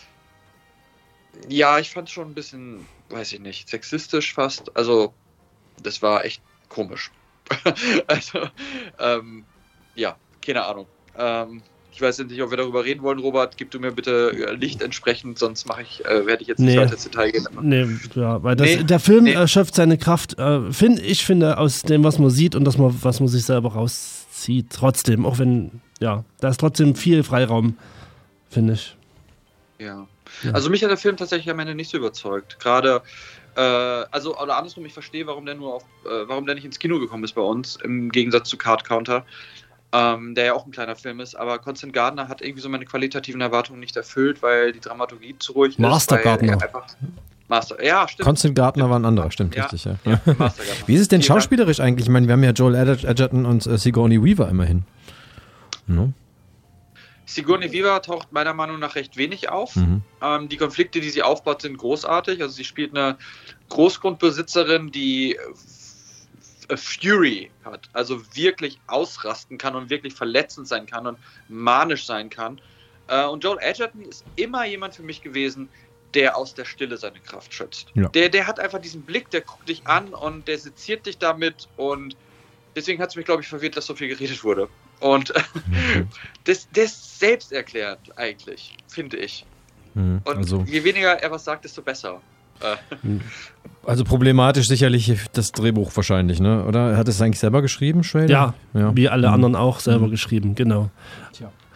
ja, ich fand es schon ein bisschen, weiß ich nicht, sexistisch fast. Also, das war echt komisch. also, ähm, ja, keine Ahnung. Ähm, ich weiß nicht, ob wir darüber reden wollen, Robert. Gib du mir bitte Licht entsprechend, sonst mache ich, äh, werde ich jetzt nicht nee. weiter ins Detail gehen. Nee, ja, weil das, nee, der Film nee. äh, schöpft seine Kraft, äh, find, ich finde, aus dem, was man sieht und das man, was man sich selber rauszieht, trotzdem, auch wenn, ja, da ist trotzdem viel Freiraum, finde ich. Ja. Ja. Also mich hat der Film tatsächlich am Ende nicht so überzeugt. Gerade, äh, also oder andersrum, ich verstehe, warum der nur auf, äh, warum der nicht ins Kino gekommen ist bei uns, im Gegensatz zu Card Counter, ähm, der ja auch ein kleiner Film ist. Aber Constant Gardener hat irgendwie so meine qualitativen Erwartungen nicht erfüllt, weil die Dramaturgie zu ruhig Master ist. Gardener. Einfach Master, ja, stimmt. Constant Gardener war ein anderer, stimmt, ja. richtig, ja. ja Wie ist es denn schauspielerisch eigentlich? Ich meine, wir haben ja Joel Edgerton und äh, Sigourney Weaver immerhin. No? Sigourney Weaver taucht meiner Meinung nach recht wenig auf. Mhm. Ähm, die Konflikte, die sie aufbaut, sind großartig. Also sie spielt eine Großgrundbesitzerin, die äh, Fury hat, also wirklich ausrasten kann und wirklich verletzend sein kann und manisch sein kann. Äh, und Joel Edgerton ist immer jemand für mich gewesen, der aus der Stille seine Kraft schöpft. Ja. Der, der hat einfach diesen Blick, der guckt dich an und der seziert dich damit und deswegen hat es mich, glaube ich, verwirrt, dass so viel geredet wurde. Und mhm. das, das ist selbsterklärend eigentlich, finde ich. Mhm. Und also, je weniger er was sagt, desto besser. Also problematisch sicherlich das Drehbuch wahrscheinlich, ne? Oder hat es eigentlich selber geschrieben, Schrader? Ja, ja, wie alle mhm. anderen auch selber mhm. geschrieben, genau. Tja.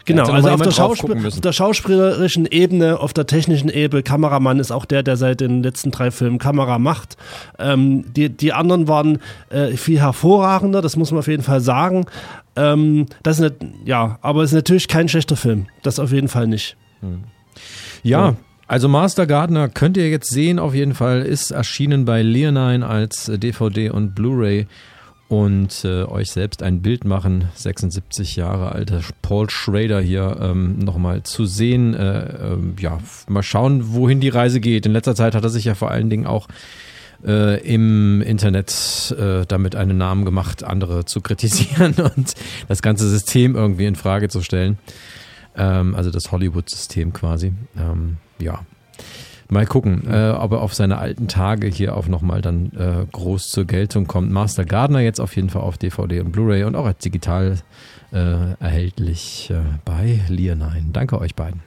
Genau, also also auf der, Schauspiel- auf der schauspielerischen Ebene, auf der technischen Ebene, Kameramann ist auch der, der seit den letzten drei Filmen Kamera macht. Ähm, die, die anderen waren äh, viel hervorragender, das muss man auf jeden Fall sagen. Ähm, das ist nicht, ja, aber es ist natürlich kein schlechter Film, das auf jeden Fall nicht. Hm. Ja, ja. Also Master Gardener könnt ihr jetzt sehen, auf jeden Fall, ist erschienen bei Leonine als D V D und Blu-ray und äh, euch selbst ein Bild machen, sechsundsiebzig Jahre alter Paul Schrader hier ähm, nochmal zu sehen. Äh, äh, ja, mal schauen, wohin die Reise geht. In letzter Zeit hat er sich ja vor allen Dingen auch äh, im Internet äh, damit einen Namen gemacht, andere zu kritisieren und das ganze System irgendwie in Frage zu stellen. Ähm, also das Hollywood-System quasi. Ähm, Ja, mal gucken, äh, ob er auf seine alten Tage hier auch nochmal dann äh, groß zur Geltung kommt. Master Gardener jetzt auf jeden Fall auf D V D und Blu-ray und auch als digital äh, erhältlich äh, bei Leonine. Danke euch beiden.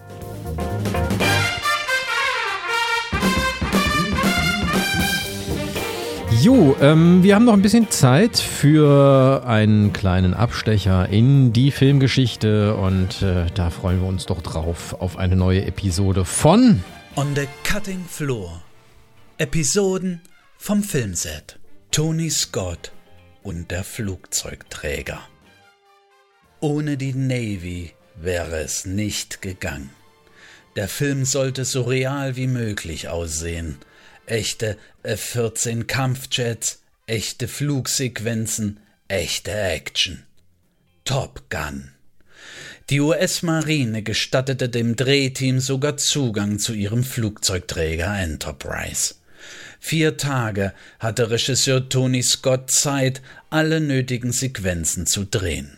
Jo, ähm, wir haben noch ein bisschen Zeit für einen kleinen Abstecher in die Filmgeschichte und äh, da freuen wir uns doch drauf auf eine neue Episode von On the Cutting Floor. Episoden vom Filmset. Tony Scott und der Flugzeugträger. Ohne die Navy wäre es nicht gegangen. Der Film sollte so real wie möglich aussehen. Echte F vierzehn Kampfjets, echte Flugsequenzen, echte Action. Top Gun. Die U S-Marine gestattete dem Drehteam sogar Zugang zu ihrem Flugzeugträger Enterprise. Vier Tage hatte Regisseur Tony Scott Zeit, alle nötigen Sequenzen zu drehen.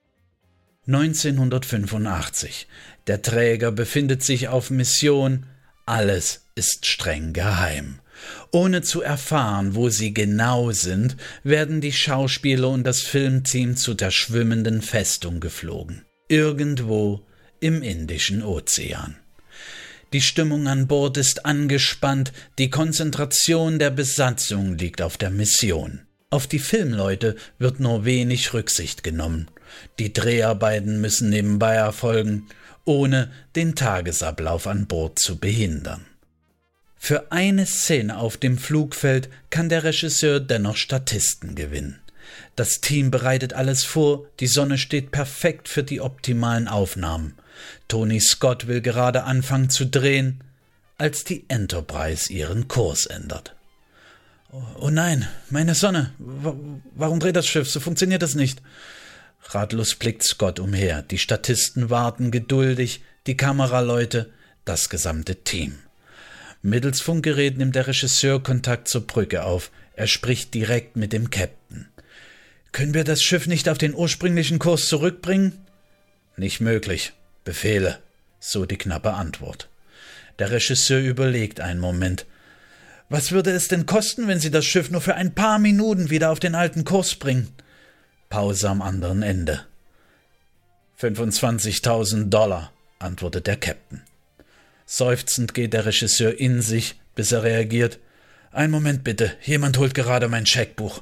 neunzehnhundertfünfundachtzig. Der Träger befindet sich auf Mission. Alles ist streng geheim. Ohne zu erfahren, wo sie genau sind, werden die Schauspieler und das Filmteam zu der schwimmenden Festung geflogen. Irgendwo im Indischen Ozean. Die Stimmung an Bord ist angespannt, die Konzentration der Besatzung liegt auf der Mission. Auf die Filmleute wird nur wenig Rücksicht genommen. Die Dreharbeiten müssen nebenbei erfolgen, ohne den Tagesablauf an Bord zu behindern. Für eine Szene auf dem Flugfeld kann der Regisseur dennoch Statisten gewinnen. Das Team bereitet alles vor, die Sonne steht perfekt für die optimalen Aufnahmen. Tony Scott will gerade anfangen zu drehen, als die Enterprise ihren Kurs ändert. Oh, oh nein, meine Sonne, warum dreht das Schiff? So funktioniert das nicht. Ratlos blickt Scott umher, die Statisten warten geduldig, die Kameraleute, das gesamte Team. Mittels Funkgerät nimmt der Regisseur Kontakt zur Brücke auf. Er spricht direkt mit dem Captain. »Können wir das Schiff nicht auf den ursprünglichen Kurs zurückbringen?« »Nicht möglich. Befehle«, so die knappe Antwort. Der Regisseur überlegt einen Moment. »Was würde es denn kosten, wenn Sie das Schiff nur für ein paar Minuten wieder auf den alten Kurs bringen?« Pause am anderen Ende. fünfundzwanzigtausend Dollar, antwortet der Captain. Seufzend geht der Regisseur in sich, bis er reagiert. »Einen Moment bitte, jemand holt gerade mein Scheckbuch.«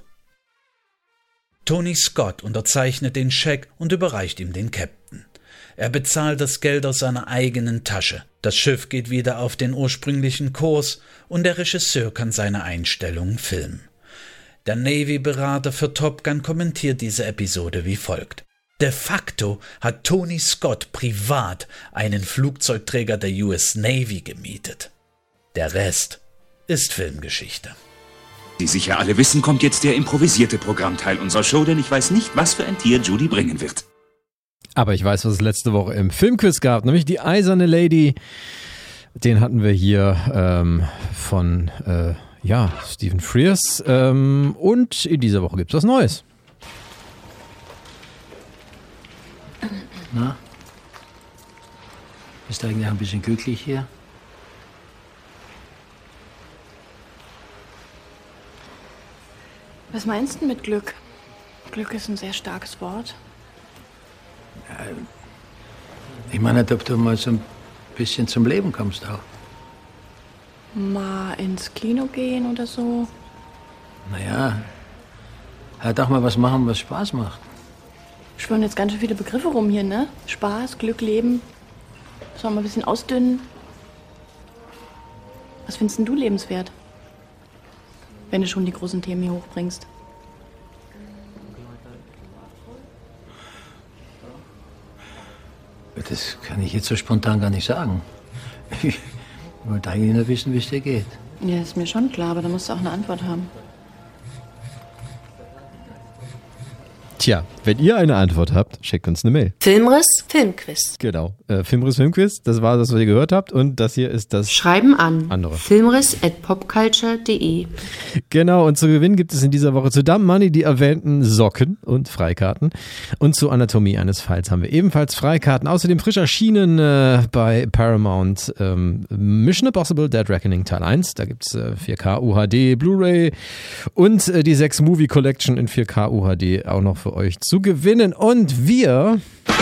Tony Scott unterzeichnet den Scheck und überreicht ihm den Captain. Er bezahlt das Geld aus seiner eigenen Tasche. Das Schiff geht wieder auf den ursprünglichen Kurs und der Regisseur kann seine Einstellungen filmen. Der Navy-Berater für Top Gun kommentiert diese Episode wie folgt. De facto hat Tony Scott privat einen Flugzeugträger der U S Navy gemietet. Der Rest ist Filmgeschichte. Wie sicher alle wissen, kommt jetzt der improvisierte Programmteil unserer Show, denn ich weiß nicht, was für ein Tier Judy bringen wird. Aber ich weiß, was es letzte Woche im Filmquiz gab, nämlich die Eiserne Lady. Den hatten wir hier ähm, von äh, ja, Stephen Frears. Ähm, und in dieser Woche gibt es was Neues. Na? Bist du eigentlich ein bisschen glücklich hier? Was meinst du mit Glück? Glück ist ein sehr starkes Wort. Ja, ich meine, ob du mal so ein bisschen zum Leben kommst auch. Mal ins Kino gehen oder so? Naja, halt auch mal was machen, was Spaß macht. Schwören jetzt ganz schön viele Begriffe rum hier, ne? Spaß, Glück, Leben. Sollen wir mal ein bisschen ausdünnen? Was findest denn du lebenswert? Wenn du schon die großen Themen hier hochbringst. Das kann ich jetzt so spontan gar nicht sagen. Ich wollte eigentlich nur wissen, wie es dir geht. Ja, ist mir schon klar, aber da musst du auch eine Antwort haben. Tja, wenn ihr eine Antwort habt, schickt uns eine Mail. Filmriss, Filmquiz. Genau, äh, Filmriss, Filmquiz, das war das, was ihr gehört habt und das hier ist das Schreiben an andere. filmriss at popculture punkt de. Genau, und zu gewinnen gibt es in dieser Woche zu Dumb Money die erwähnten Socken und Freikarten. Und zu Anatomie eines Falls haben wir ebenfalls Freikarten. Außerdem frisch erschienen äh, bei Paramount ähm, Mission Impossible Dead Reckoning Teil eins. Da gibt es äh, vier K U H D Blu-ray und äh, die sechs Movie Collection in vier K U H D auch noch für euch zu gewinnen. Und wir...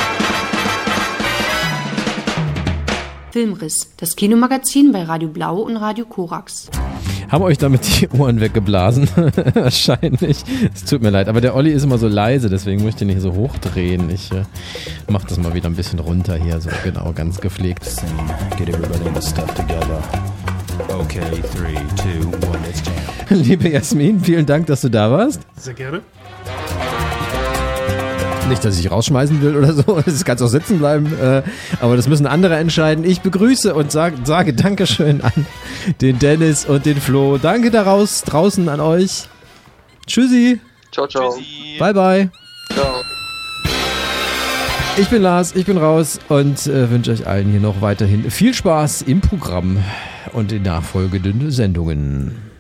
Filmriss, das Kinomagazin bei Radio Blau und Radio Korax. Haben euch damit die Ohren weggeblasen? Wahrscheinlich. Es tut mir leid, aber der Olli ist immer so leise, deswegen möchte ich den nicht so hochdrehen. Ich äh, mach das mal wieder ein bisschen runter hier, so genau, ganz gepflegt. Get everybody in the stuff together. Okay, three, two, one, let's jam. Liebe Jasmin, vielen Dank, dass du da warst. Sehr gerne. Nicht, dass ich rausschmeißen will oder so, es kann auch sitzen bleiben, äh, aber das müssen andere entscheiden. Ich begrüße und sag, sage Dankeschön an den Dennis und den Flo. Danke daraus draußen an euch. Tschüssi. Ciao, ciao. Tschüssi. Bye, bye. Ciao. Ich bin Lars, ich bin raus und äh, wünsche euch allen hier noch weiterhin viel Spaß im Programm und in nachfolgenden Sendungen.